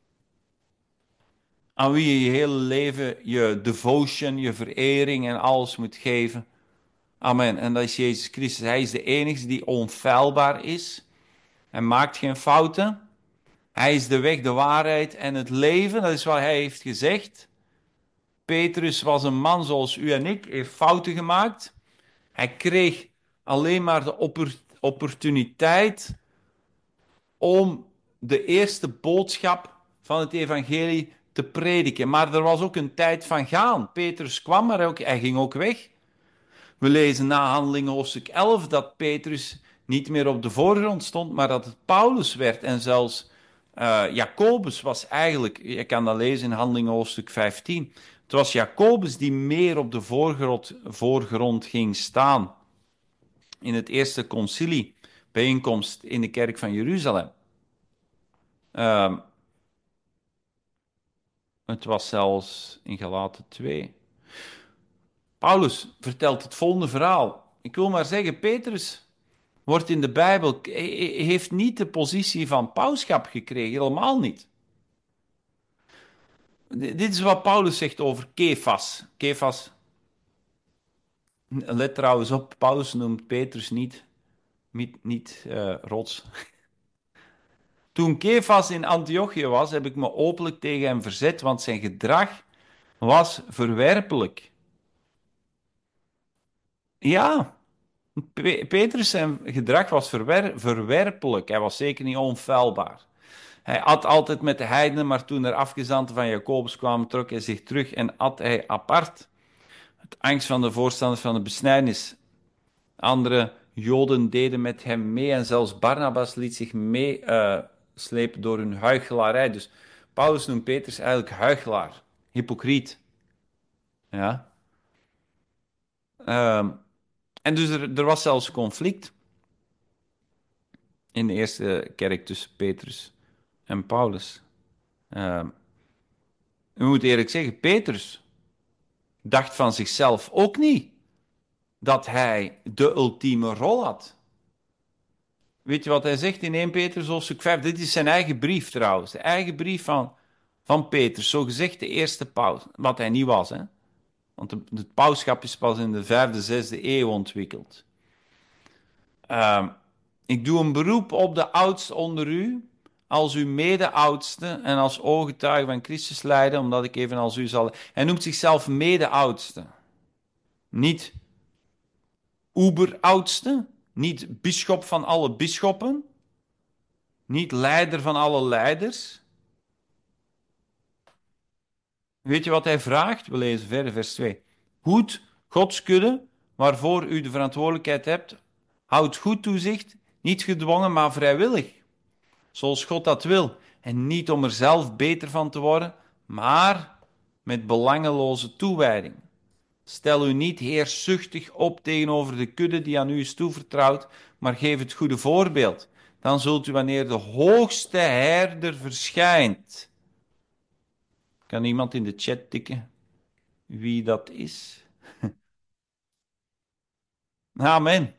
aan wie je je hele leven je devotion, je verering en alles moet geven. Amen. En dat is Jezus Christus. Hij is de enige die onfeilbaar is. Hij maakt geen fouten. Hij is de weg, de waarheid en het leven. Dat is wat hij heeft gezegd. Petrus was een man zoals u en ik, heeft fouten gemaakt. Hij kreeg alleen maar de opportuniteit om de eerste boodschap van het evangelie te prediken. Maar er was ook een tijd van gaan. Petrus kwam, maar ook, hij ging ook weg. We lezen na Handelingen hoofdstuk elf dat Petrus niet meer op de voorgrond stond, maar dat het Paulus werd. En zelfs uh, Jacobus was eigenlijk, je kan dat lezen in Handelingen hoofdstuk vijftien, het was Jacobus die meer op de voorgrond, voorgrond ging staan in het eerste concilie, bijeenkomst in de kerk van Jeruzalem. Uh, het was zelfs in Galaten twee. Paulus vertelt het volgende verhaal. Ik wil maar zeggen, Petrus wordt in de Bijbel, heeft niet de positie van pauschap gekregen, helemaal niet. Dit is wat Paulus zegt over Kefas. Kefas, let trouwens op, Paulus noemt Petrus niet, niet, niet uh, rots. Toen Kefas in Antiochië was, heb ik me openlijk tegen hem verzet, want zijn gedrag was verwerpelijk. Ja, Pe- Petrus zijn gedrag was verwer verwerpelijk. Hij was zeker niet onfeilbaar. Hij at altijd met de heidenen, maar toen er afgezanten van Jacobus kwamen, trok hij zich terug en at hij apart. Het angst van de voorstanders van de besnijdenis. Andere Joden deden met hem mee en zelfs Barnabas liet zich meeslepen uh, door hun huichelarij. Dus Paulus noemt Petrus eigenlijk huichelaar, hypocriet. Ja. Ehm, en dus er, er was zelfs conflict in de eerste kerk tussen Petrus en Paulus. Ehm, we moeten eerlijk zeggen, Petrus dacht van zichzelf ook niet dat hij de ultieme rol had. Weet je wat hij zegt in eerste Petrus hoofdstuk vijf? Dit is zijn eigen brief trouwens. De eigen brief van, van Petrus. Zo gezegd de eerste paus. Wat hij niet was, hè. Want de, het pauschap is pas in de vijfde, zesde eeuw ontwikkeld. Uh, ik doe een beroep op de oudste onder u, als uw mede-oudste en als ooggetuige van Christus lijden, omdat ik evenals u zal... Hij noemt zichzelf mede-oudste. Niet oeber-oudste, niet bisschop van alle bisschoppen, niet leider van alle leiders. Weet je wat hij vraagt? We lezen verder, vers twee. Hoed Gods kudde, waarvoor u de verantwoordelijkheid hebt. Houd goed toezicht, niet gedwongen, maar vrijwillig. Zoals God dat wil. En niet om er zelf beter van te worden, maar met belangeloze toewijding. Stel u niet heerszuchtig op tegenover de kudde die aan u is toevertrouwd, maar geef het goede voorbeeld. Dan zult u, wanneer de hoogste herder verschijnt... Kan iemand in de chat tikken wie dat is? Amen.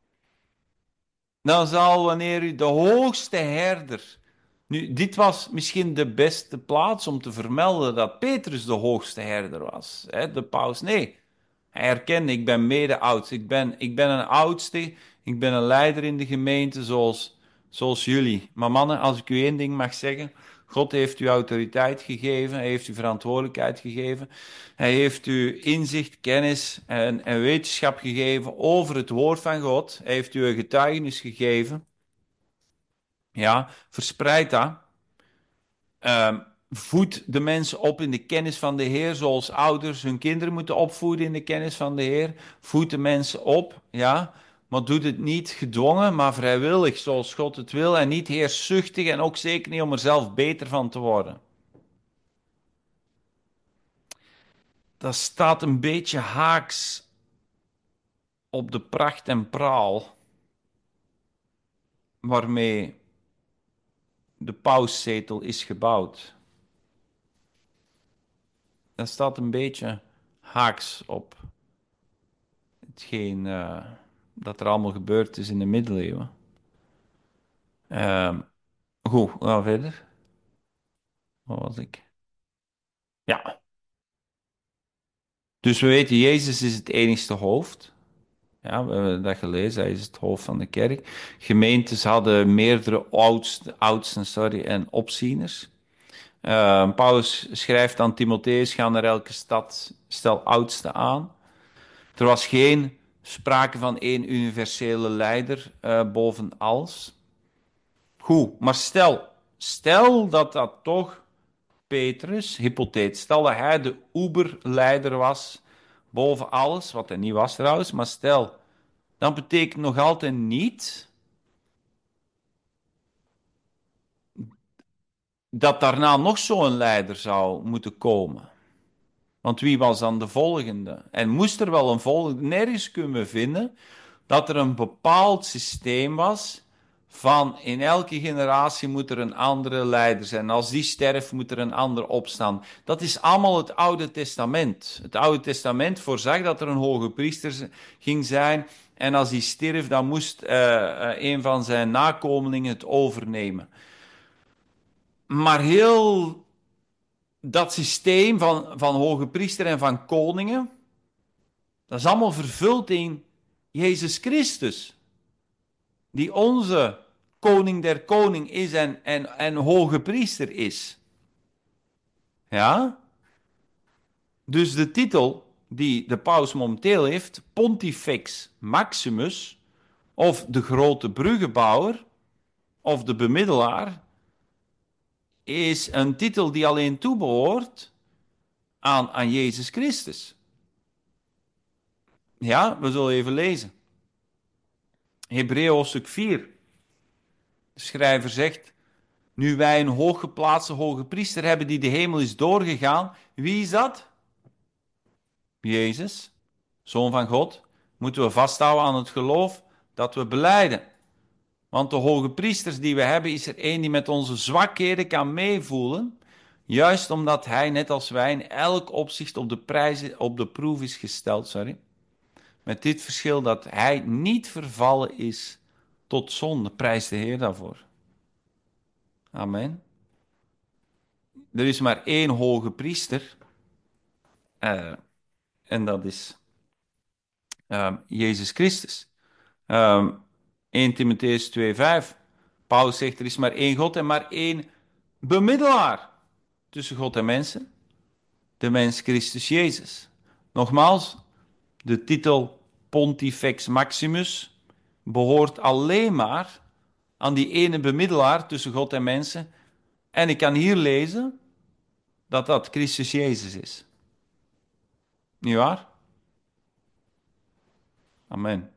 Dan zal, wanneer u de hoogste herder... Nu, dit was misschien de beste plaats om te vermelden dat Petrus de hoogste herder was. Hè, de paus, nee. Hij erkende, ik ben mede-oud. Ik ben, ik ben een oudste. Ik ben een leider in de gemeente zoals, zoals jullie. Maar mannen, als ik u één ding mag zeggen. God heeft u autoriteit gegeven. Hij heeft u verantwoordelijkheid gegeven. Hij heeft u inzicht, kennis en, en wetenschap gegeven over het woord van God. Hij heeft u een getuigenis gegeven. Ja, verspreid dat. Um, voed de mensen op in de kennis van de Heer, zoals ouders hun kinderen moeten opvoeden in de kennis van de Heer. Voed de mensen op, ja, maar doe het niet gedwongen, maar vrijwillig, zoals God het wil, en niet heerszuchtig en ook zeker niet om er zelf beter van te worden. Dat staat een beetje haaks op de pracht en praal waarmee de pauszetel is gebouwd. Dat staat een beetje haaks op hetgeen uh, dat er allemaal gebeurd is in de middeleeuwen. Uh, goed, we gaan verder. Wat was ik? Ja. Dus we weten, Jezus is het enigste hoofd. Ja, we hebben dat gelezen, hij is het hoofd van de kerk. Gemeentes hadden meerdere oudsten, oudsten sorry, en opzieners. Uh, Paulus schrijft aan Timotheus, ga naar elke stad, stel oudsten aan. Er was geen sprake van één universele leider uh, boven alles. Goed, maar stel, stel dat dat toch Petrus, hypothetisch, stel dat hij de Uber-leider was boven alles, wat hij niet was trouwens, maar stel, dan betekent nog altijd niet dat daarna nog zo'n leider zou moeten komen. Want wie was dan de volgende? En moest er wel een volgende? Nergens kunnen we vinden dat er een bepaald systeem was van in elke generatie moet er een andere leider zijn. Als die sterft, moet er een ander opstaan. Dat is allemaal het Oude Testament. Het Oude Testament voorzag dat er een hoge priester ging zijn. En als die stierf, dan moest uh, uh, een van zijn nakomelingen het overnemen. Maar heel dat systeem van, van hoge priester en van koningen, dat is allemaal vervuld in Jezus Christus. Die onze koning der koning is en, en, en hoge priester is. Ja? Dus de titel die de paus momenteel heeft, Pontifex Maximus, of de grote bruggenbouwer, of de bemiddelaar, is een titel die alleen toebehoort aan, aan Jezus Christus. Ja, we zullen even lezen. Hebreeën hoofdstuk vier. De schrijver zegt, nu wij een hooggeplaatste hoge priester hebben die de hemel is doorgegaan, wie is dat? Jezus. Zoon van God, moeten we vasthouden aan het geloof dat we belijden. Want de hoge priesters die we hebben, is er één die met onze zwakheden kan meevoelen, juist omdat hij, net als wij, in elk opzicht op de, prijs, op de proef is gesteld. Sorry. Met dit verschil dat hij niet vervallen is tot zonde. Prijs de Heer daarvoor. Amen. Er is maar één hoge priester. Uh, en dat is uh, Jezus Christus. Um, eerste Timotheüs twee vijf. Paulus zegt, er is maar één God en maar één bemiddelaar tussen God en mensen. De mens Christus Jezus. Nogmaals, de titel Pontifex Maximus behoort alleen maar aan die ene bemiddelaar tussen God en mensen. En ik kan hier lezen dat dat Christus Jezus is. Niet waar? Amen.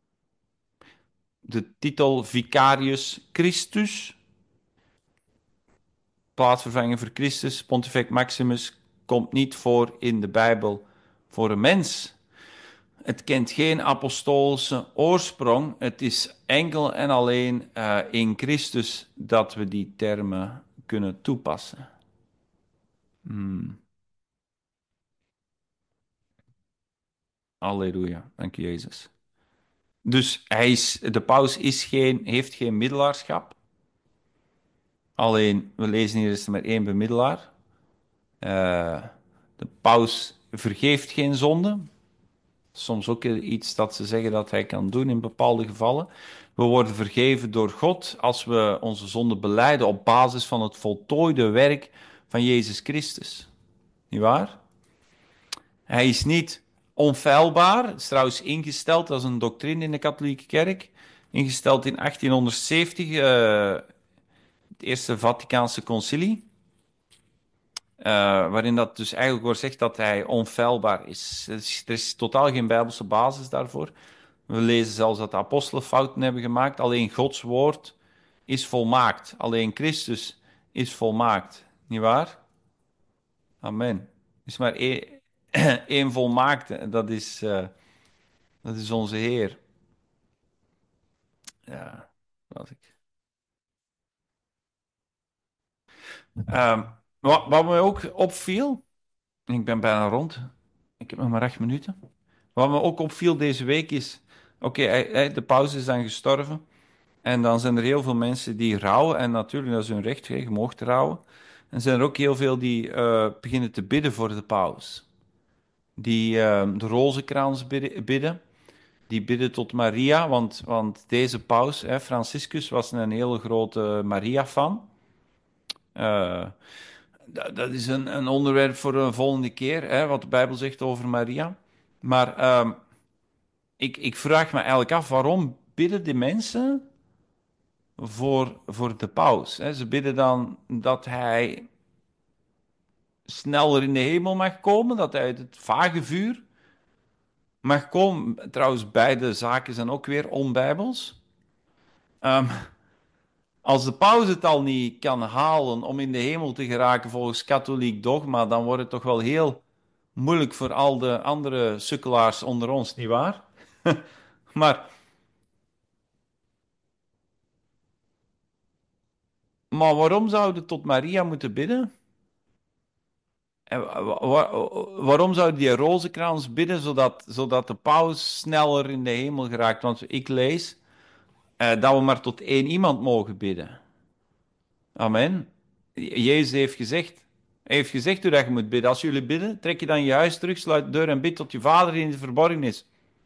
De titel Vicarius Christus, plaatsvervanger voor Christus, Pontifex Maximus, komt niet voor in de Bijbel voor een mens. Het kent geen apostolische oorsprong. Het is enkel en alleen uh, in Christus dat we die termen kunnen toepassen. Hmm. Halleluja, dank je Jezus. Dus hij is, de paus is geen, heeft geen middelaarschap. Alleen, we lezen hier is er maar één bemiddelaar. Uh, de paus vergeeft geen zonde. Soms ook iets dat ze zeggen dat hij kan doen in bepaalde gevallen. We worden vergeven door God als we onze zonde belijden op basis van het voltooide werk van Jezus Christus. Niet waar? Hij is niet onfeilbaar. Het is trouwens ingesteld als een doctrine in de katholieke kerk. Ingesteld in achttienhonderdzeventig, uh, het Eerste Vaticaanse Concilie. Uh, waarin dat dus eigenlijk wordt gezegd dat hij onfeilbaar is. Er is, er is totaal geen bijbelse basis daarvoor. We lezen zelfs dat de apostelen fouten hebben gemaakt. Alleen Gods woord is volmaakt. Alleen Christus is volmaakt. Niet waar? Amen. Er is maar één, één volmaakte. Dat is, uh, dat is onze Heer. Ja, wat ik. Um, wat, wat me ook opviel. Ik ben bijna rond. Ik heb nog maar acht minuten. Wat me ook opviel deze week is. Oké, okay, de pauze is dan gestorven. En dan zijn er heel veel mensen die rouwen. En natuurlijk, dat is hun recht, je mag rouwen. En zijn er ook heel veel die uh, beginnen te bidden voor de paus. Die uh, de rozenkrans bidden. Die bidden tot Maria, want, want deze paus, hè, Franciscus, was een hele grote Maria-fan. Uh, dat, dat is een, een onderwerp voor een volgende keer, hè, wat de Bijbel zegt over Maria. Maar uh, ik, ik vraag me eigenlijk af, waarom bidden die mensen voor, voor de paus? Hè? Ze bidden dan dat hij sneller in de hemel mag komen, dat hij uit het vagevuur mag komen. Trouwens, beide zaken zijn ook weer onbijbels. Um, als de paus het al niet kan halen om in de hemel te geraken volgens katholiek dogma, dan wordt het toch wel heel moeilijk voor al de andere sukkelaars onder ons, nietwaar? maar, maar waarom zouden tot Maria moeten bidden? En wa- wa- waarom zou die rozenkrans bidden zodat, zodat de paus sneller in de hemel geraakt? Want ik lees uh, dat we maar tot één iemand mogen bidden. Amen. Jezus heeft gezegd, hij heeft gezegd hoe dat je moet bidden. Als jullie bidden, trek je dan je huis terug, sluit de deur en bid tot je vader die in de verborgen is.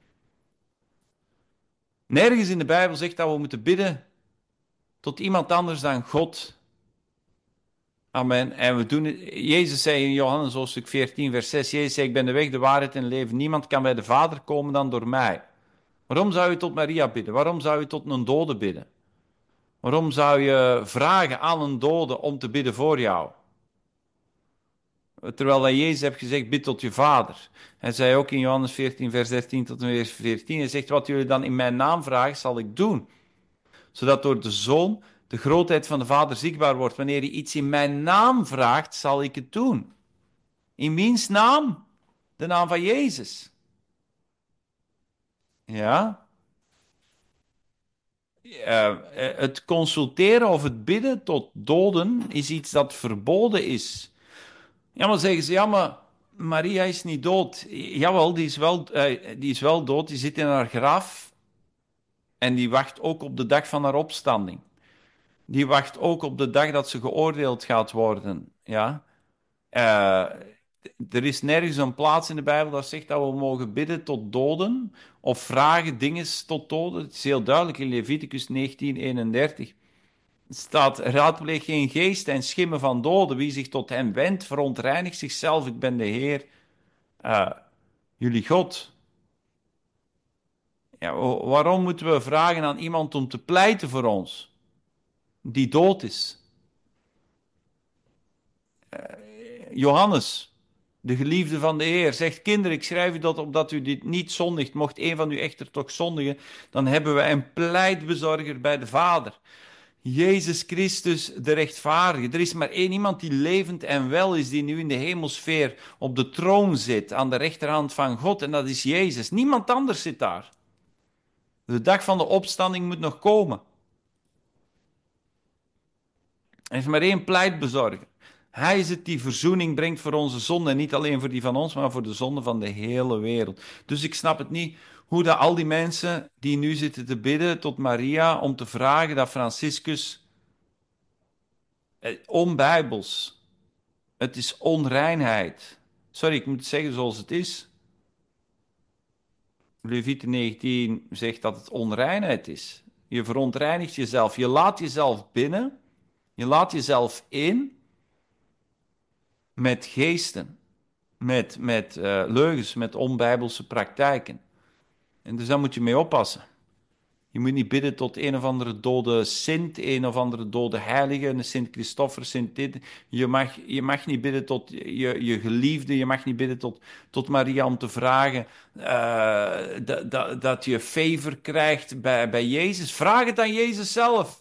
Nergens in de Bijbel zegt dat we moeten bidden tot iemand anders dan God. Amen. En we doen het. Jezus zei in Johannes hoofdstuk veertien, vers zes, Jezus zei, ik ben de weg, de waarheid en het leven. Niemand kan bij de Vader komen dan door mij. Waarom zou je tot Maria bidden? Waarom zou je tot een dode bidden? Waarom zou je vragen aan een dode om te bidden voor jou? Terwijl dat Jezus heeft gezegd, bid tot je Vader. Hij zei ook in Johannes veertien, vers dertien tot en met veertien, hij zegt, wat jullie dan in mijn naam vragen, zal ik doen. Zodat door de Zoon de grootheid van de Vader zichtbaar wordt. Wanneer je iets in mijn naam vraagt, zal ik het doen. In wiens naam? De naam van Jezus. Ja. Eh, eh, het consulteren of het bidden tot doden is iets dat verboden is. Ja, maar zeggen ze, ja, maar Maria is niet dood. Jawel, die is wel, eh, die is wel dood. Die zit in haar graf en die wacht ook op de dag van haar opstanding. Die wacht ook op de dag dat ze geoordeeld gaat worden. Ja. Eh, er is nergens een plaats in de Bijbel dat zegt dat we mogen bidden tot doden of vragen dingen tot doden. Het is heel duidelijk in Leviticus negentien eenendertig. Het staat, raadpleeg geen geest en schimmen van doden. Wie zich tot hen wendt, verontreinigt zichzelf. Ik ben de Heer, eh, jullie God. Ja, waarom moeten we vragen aan iemand om te pleiten voor ons, die dood is? Johannes, de geliefde van de Heer, zegt: kinderen, ik schrijf u dat opdat u dit niet zondigt. Mocht een van u echter toch zondigen, dan hebben wij een pleitbezorger bij de Vader. Jezus Christus, de rechtvaardige. Er is maar één iemand die levend en wel is, die nu in de hemelsfeer op de troon zit, aan de rechterhand van God, en dat is Jezus. Niemand anders zit daar. De dag van de opstanding moet nog komen. Er is maar één pleitbezorger. Hij is het die verzoening brengt voor onze zonde. En niet alleen voor die van ons, maar voor de zonde van de hele wereld. Dus ik snap het niet hoe dat al die mensen die nu zitten te bidden tot Maria om te vragen dat Franciscus eh, onbijbels. Het is onreinheid. Sorry, ik moet het zeggen zoals het is. Leviticus negentien zegt dat het onreinheid is. Je verontreinigt jezelf. Je laat jezelf binnen. Je laat jezelf in met geesten. Met, met uh, leugens, met onbijbelse praktijken. En dus daar moet je mee oppassen. Je moet niet bidden tot een of andere dode sint, een of andere dode heilige, een Sint Christoffer, Sint dit. Je mag, je mag niet bidden tot je, je geliefde, je mag niet bidden tot, tot Maria om te vragen uh, dat, dat, dat je favor krijgt bij, bij Jezus. Vraag het aan Jezus zelf.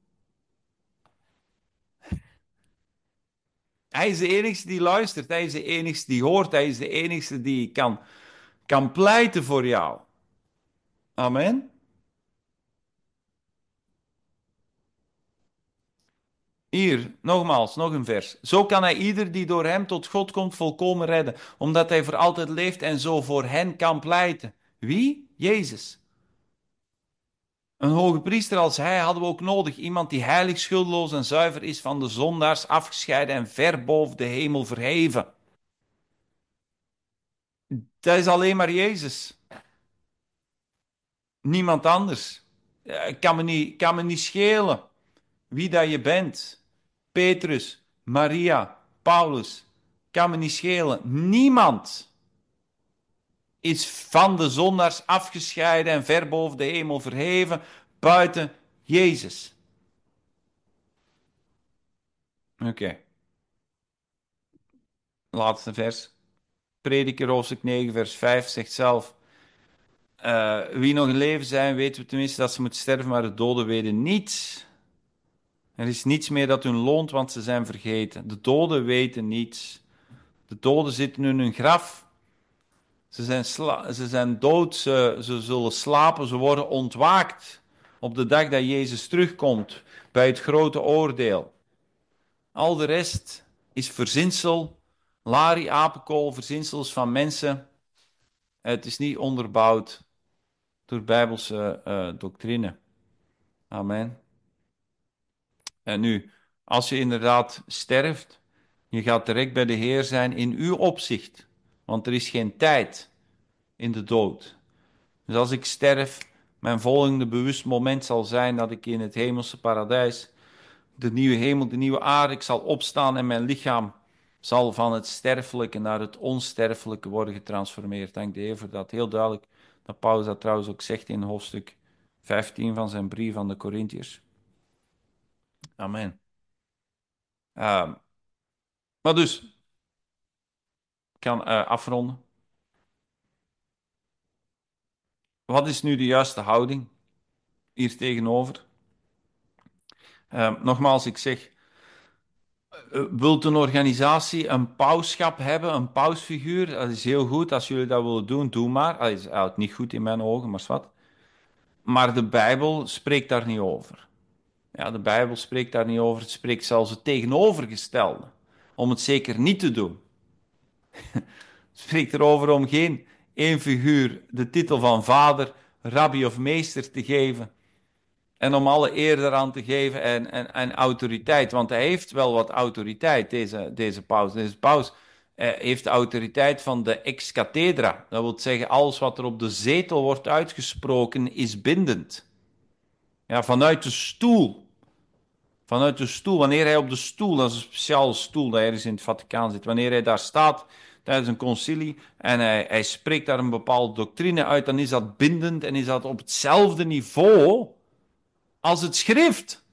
Hij is de enige die luistert, hij is de enige die hoort, hij is de enige die kan, kan pleiten voor jou. Amen. Hier, nogmaals, nog een vers. Zo kan hij ieder die door hem tot God komt volkomen redden, omdat hij voor altijd leeft en zo voor hen kan pleiten. Wie? Jezus. Een hoge priester als hij hadden we ook nodig. Iemand die heilig, schuldeloos en zuiver is, van de zondaars afgescheiden en ver boven de hemel verheven. Dat is alleen maar Jezus. Niemand anders. Eh, Kan me niet, kan me niet schelen wie dat je bent. Petrus, Maria, Paulus. Kan me niet schelen. Niemand is van de zondaars afgescheiden en ver boven de hemel verheven, buiten Jezus. Oké, okay. Laatste vers. Prediker hoofdstuk negen, vers vijf zegt zelf: uh, wie nog in leven zijn, weten we tenminste dat ze moeten sterven, maar de doden weten niets. Er is niets meer dat hun loont, want ze zijn vergeten. De doden weten niets. De doden zitten in hun graf. Ze zijn, sla- ze zijn dood, ze, ze zullen slapen, ze worden ontwaakt op de dag dat Jezus terugkomt bij het grote oordeel. Al de rest is verzinsel, lari, apenkool, verzinsels van mensen. Het is niet onderbouwd door bijbelse uh, doctrine. Amen. En nu, als je inderdaad sterft, je gaat direct bij de Heer zijn in uw opzicht, want er is geen tijd in de dood. Dus als ik sterf, mijn volgende bewust moment zal zijn dat ik in het hemelse paradijs, de nieuwe hemel, de nieuwe aarde, ik zal opstaan en mijn lichaam zal van het sterfelijke naar het onsterfelijke worden getransformeerd. Dank de Heer voor dat. Heel duidelijk dat Paulus dat trouwens ook zegt in hoofdstuk vijftien van zijn brief aan de Corinthiërs. Amen. Uh, maar dus, ik kan uh, afronden. Wat is nu de juiste houding hier tegenover? Uh, nogmaals, ik zeg, Eh, Wilt een organisatie een pauschap hebben, een pausfiguur? Dat is heel goed. Als jullie dat willen doen, doe maar. Dat is eigenlijk niet goed in mijn ogen, maar wat. Maar de Bijbel spreekt daar niet over. Ja, de Bijbel spreekt daar niet over. Het spreekt zelfs het tegenovergestelde. Om het zeker niet te doen. Het spreekt erover om geen één figuur de titel van vader, rabbi of meester te geven. En om alle eer eraan te geven en, en, en autoriteit. Want hij heeft wel wat autoriteit, deze, deze paus. Deze paus eh, heeft de autoriteit van de ex cathedra. Dat wil zeggen, alles wat er op de zetel wordt uitgesproken is bindend. Ja, vanuit de stoel. Vanuit de stoel. Wanneer hij op de stoel, dat is een speciale stoel dat ergens in het Vaticaan zit. Wanneer hij daar staat tijdens een concilie en hij, hij spreekt daar een bepaalde doctrine uit, dan is dat bindend en is dat op hetzelfde niveau als het schrift.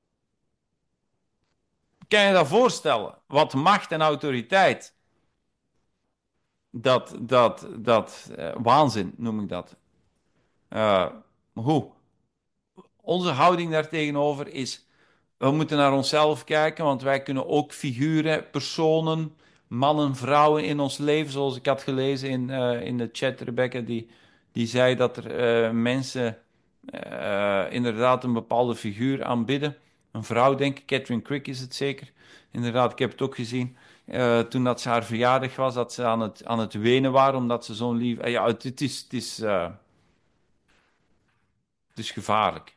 Kan je dat voorstellen? Wat macht en autoriteit. Dat, dat, dat, uh, waanzin noem ik dat. Uh, hoe? Onze houding daartegenover is, we moeten naar onszelf kijken, want wij kunnen ook figuren, personen, mannen, vrouwen in ons leven, zoals ik had gelezen in, uh, in de chat, Rebecca, die, die zei dat er uh, mensen uh, inderdaad een bepaalde figuur aanbidden. Een vrouw, denk ik, Catherine Crick is het zeker. Inderdaad, ik heb het ook gezien. Uh, toen dat ze haar verjaardag was, dat ze aan het, aan het wenen waren, omdat ze zo'n lief... Uh, ja, het, het, is, het, is, uh, het is gevaarlijk.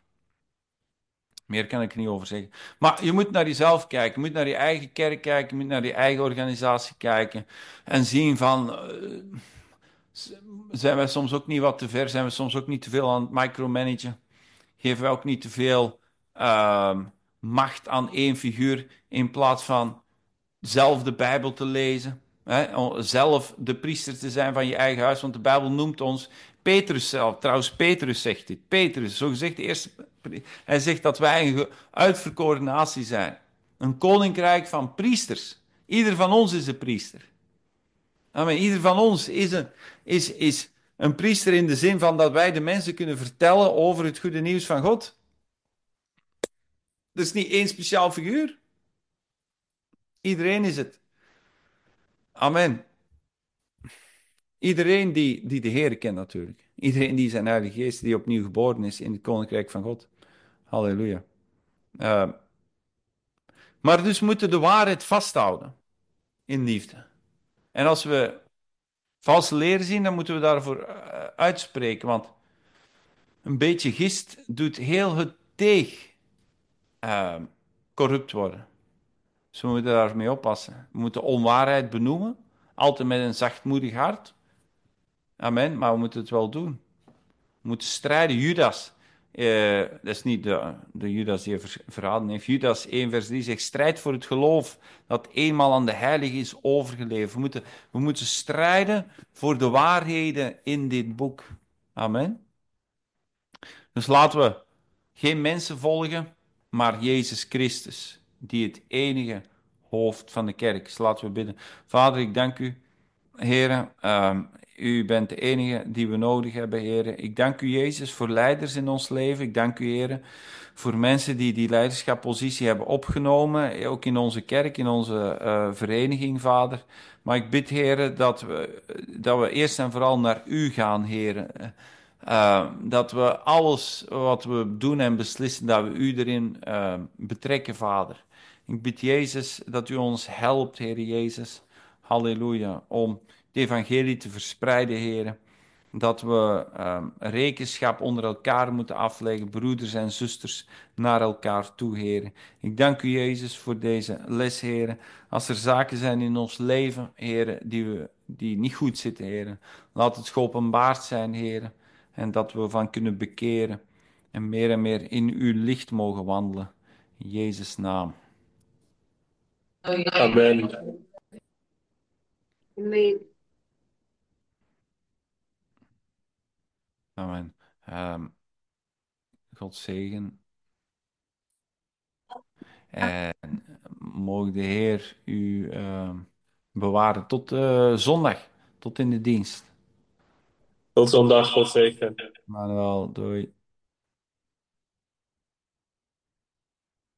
Meer kan ik er niet over zeggen. Maar je moet naar jezelf kijken. Je moet naar je eigen kerk kijken. Je moet naar je eigen organisatie kijken. En zien van... Uh, zijn wij soms ook niet wat te ver? Zijn we soms ook niet te veel aan het micromanagen? Geven wij ook niet te veel uh, macht aan één figuur in plaats van zelf de Bijbel te lezen? Hè? Zelf de priester te zijn van je eigen huis. Want de Bijbel noemt ons... Petrus zelf, trouwens Petrus zegt dit. Petrus, zo gezegd de eerste... Hij zegt dat wij een uitverkoren natie zijn. Een koninkrijk van priesters. Ieder van ons is een priester. Amen. Ieder van ons is een, is, is een priester in de zin van dat wij de mensen kunnen vertellen over het goede nieuws van God. Dat is niet één speciaal figuur. Iedereen is het. Amen. Iedereen die, die de Heer kent natuurlijk. Iedereen die zijn Heilige Geest, die opnieuw geboren is in het Koninkrijk van God. Halleluja. Uh, maar dus moeten de waarheid vasthouden in liefde. En als we valse leren zien, dan moeten we daarvoor uh, uitspreken. Want een beetje gist doet heel het deeg uh, corrupt worden. Dus we moeten daarmee oppassen. We moeten onwaarheid benoemen. Altijd met een zachtmoedig hart. Amen. Maar we moeten het wel doen. We moeten strijden. Judas, uh, dat is niet de, de Judas die hij verraden heeft. Judas één vers drie zegt, strijd voor het geloof dat eenmaal aan de heilige is overgeleverd. We moeten, we moeten strijden voor de waarheden in dit boek. Amen. Dus laten we geen mensen volgen, maar Jezus Christus, die het enige hoofd van de kerk is. Laten we bidden. Vader, ik dank u, Heere. Uh, u bent de enige die we nodig hebben, Heere. Ik dank u, Jezus, voor leiders in ons leven. Ik dank u, Heere, voor mensen die die leiderschappositie hebben opgenomen. Ook in onze kerk, in onze uh, vereniging, Vader. Maar ik bid, Heere, dat we, dat we eerst en vooral naar u gaan, Heere. Uh, dat we alles wat we doen en beslissen, dat we u erin uh, betrekken, Vader. Ik bid Jezus dat u ons helpt, Heer Jezus. Halleluja. Om het evangelie te verspreiden, Heer. Dat we uh, rekenschap onder elkaar moeten afleggen, broeders en zusters, naar elkaar toe, Heer. Ik dank u, Jezus, voor deze les, Heer. Als er zaken zijn in ons leven, Heer, die, we, die niet goed zitten, Heer. Laat het geopenbaard zijn, Heer. En dat we van kunnen bekeren. En meer en meer in uw licht mogen wandelen. In Jezus' naam. Amen. Amen. Amen. Um, God zegen. En mogen de Heer u uh, bewaren tot uh, zondag. Tot in de dienst. Tot zondag, God zegen. Manuel, doei.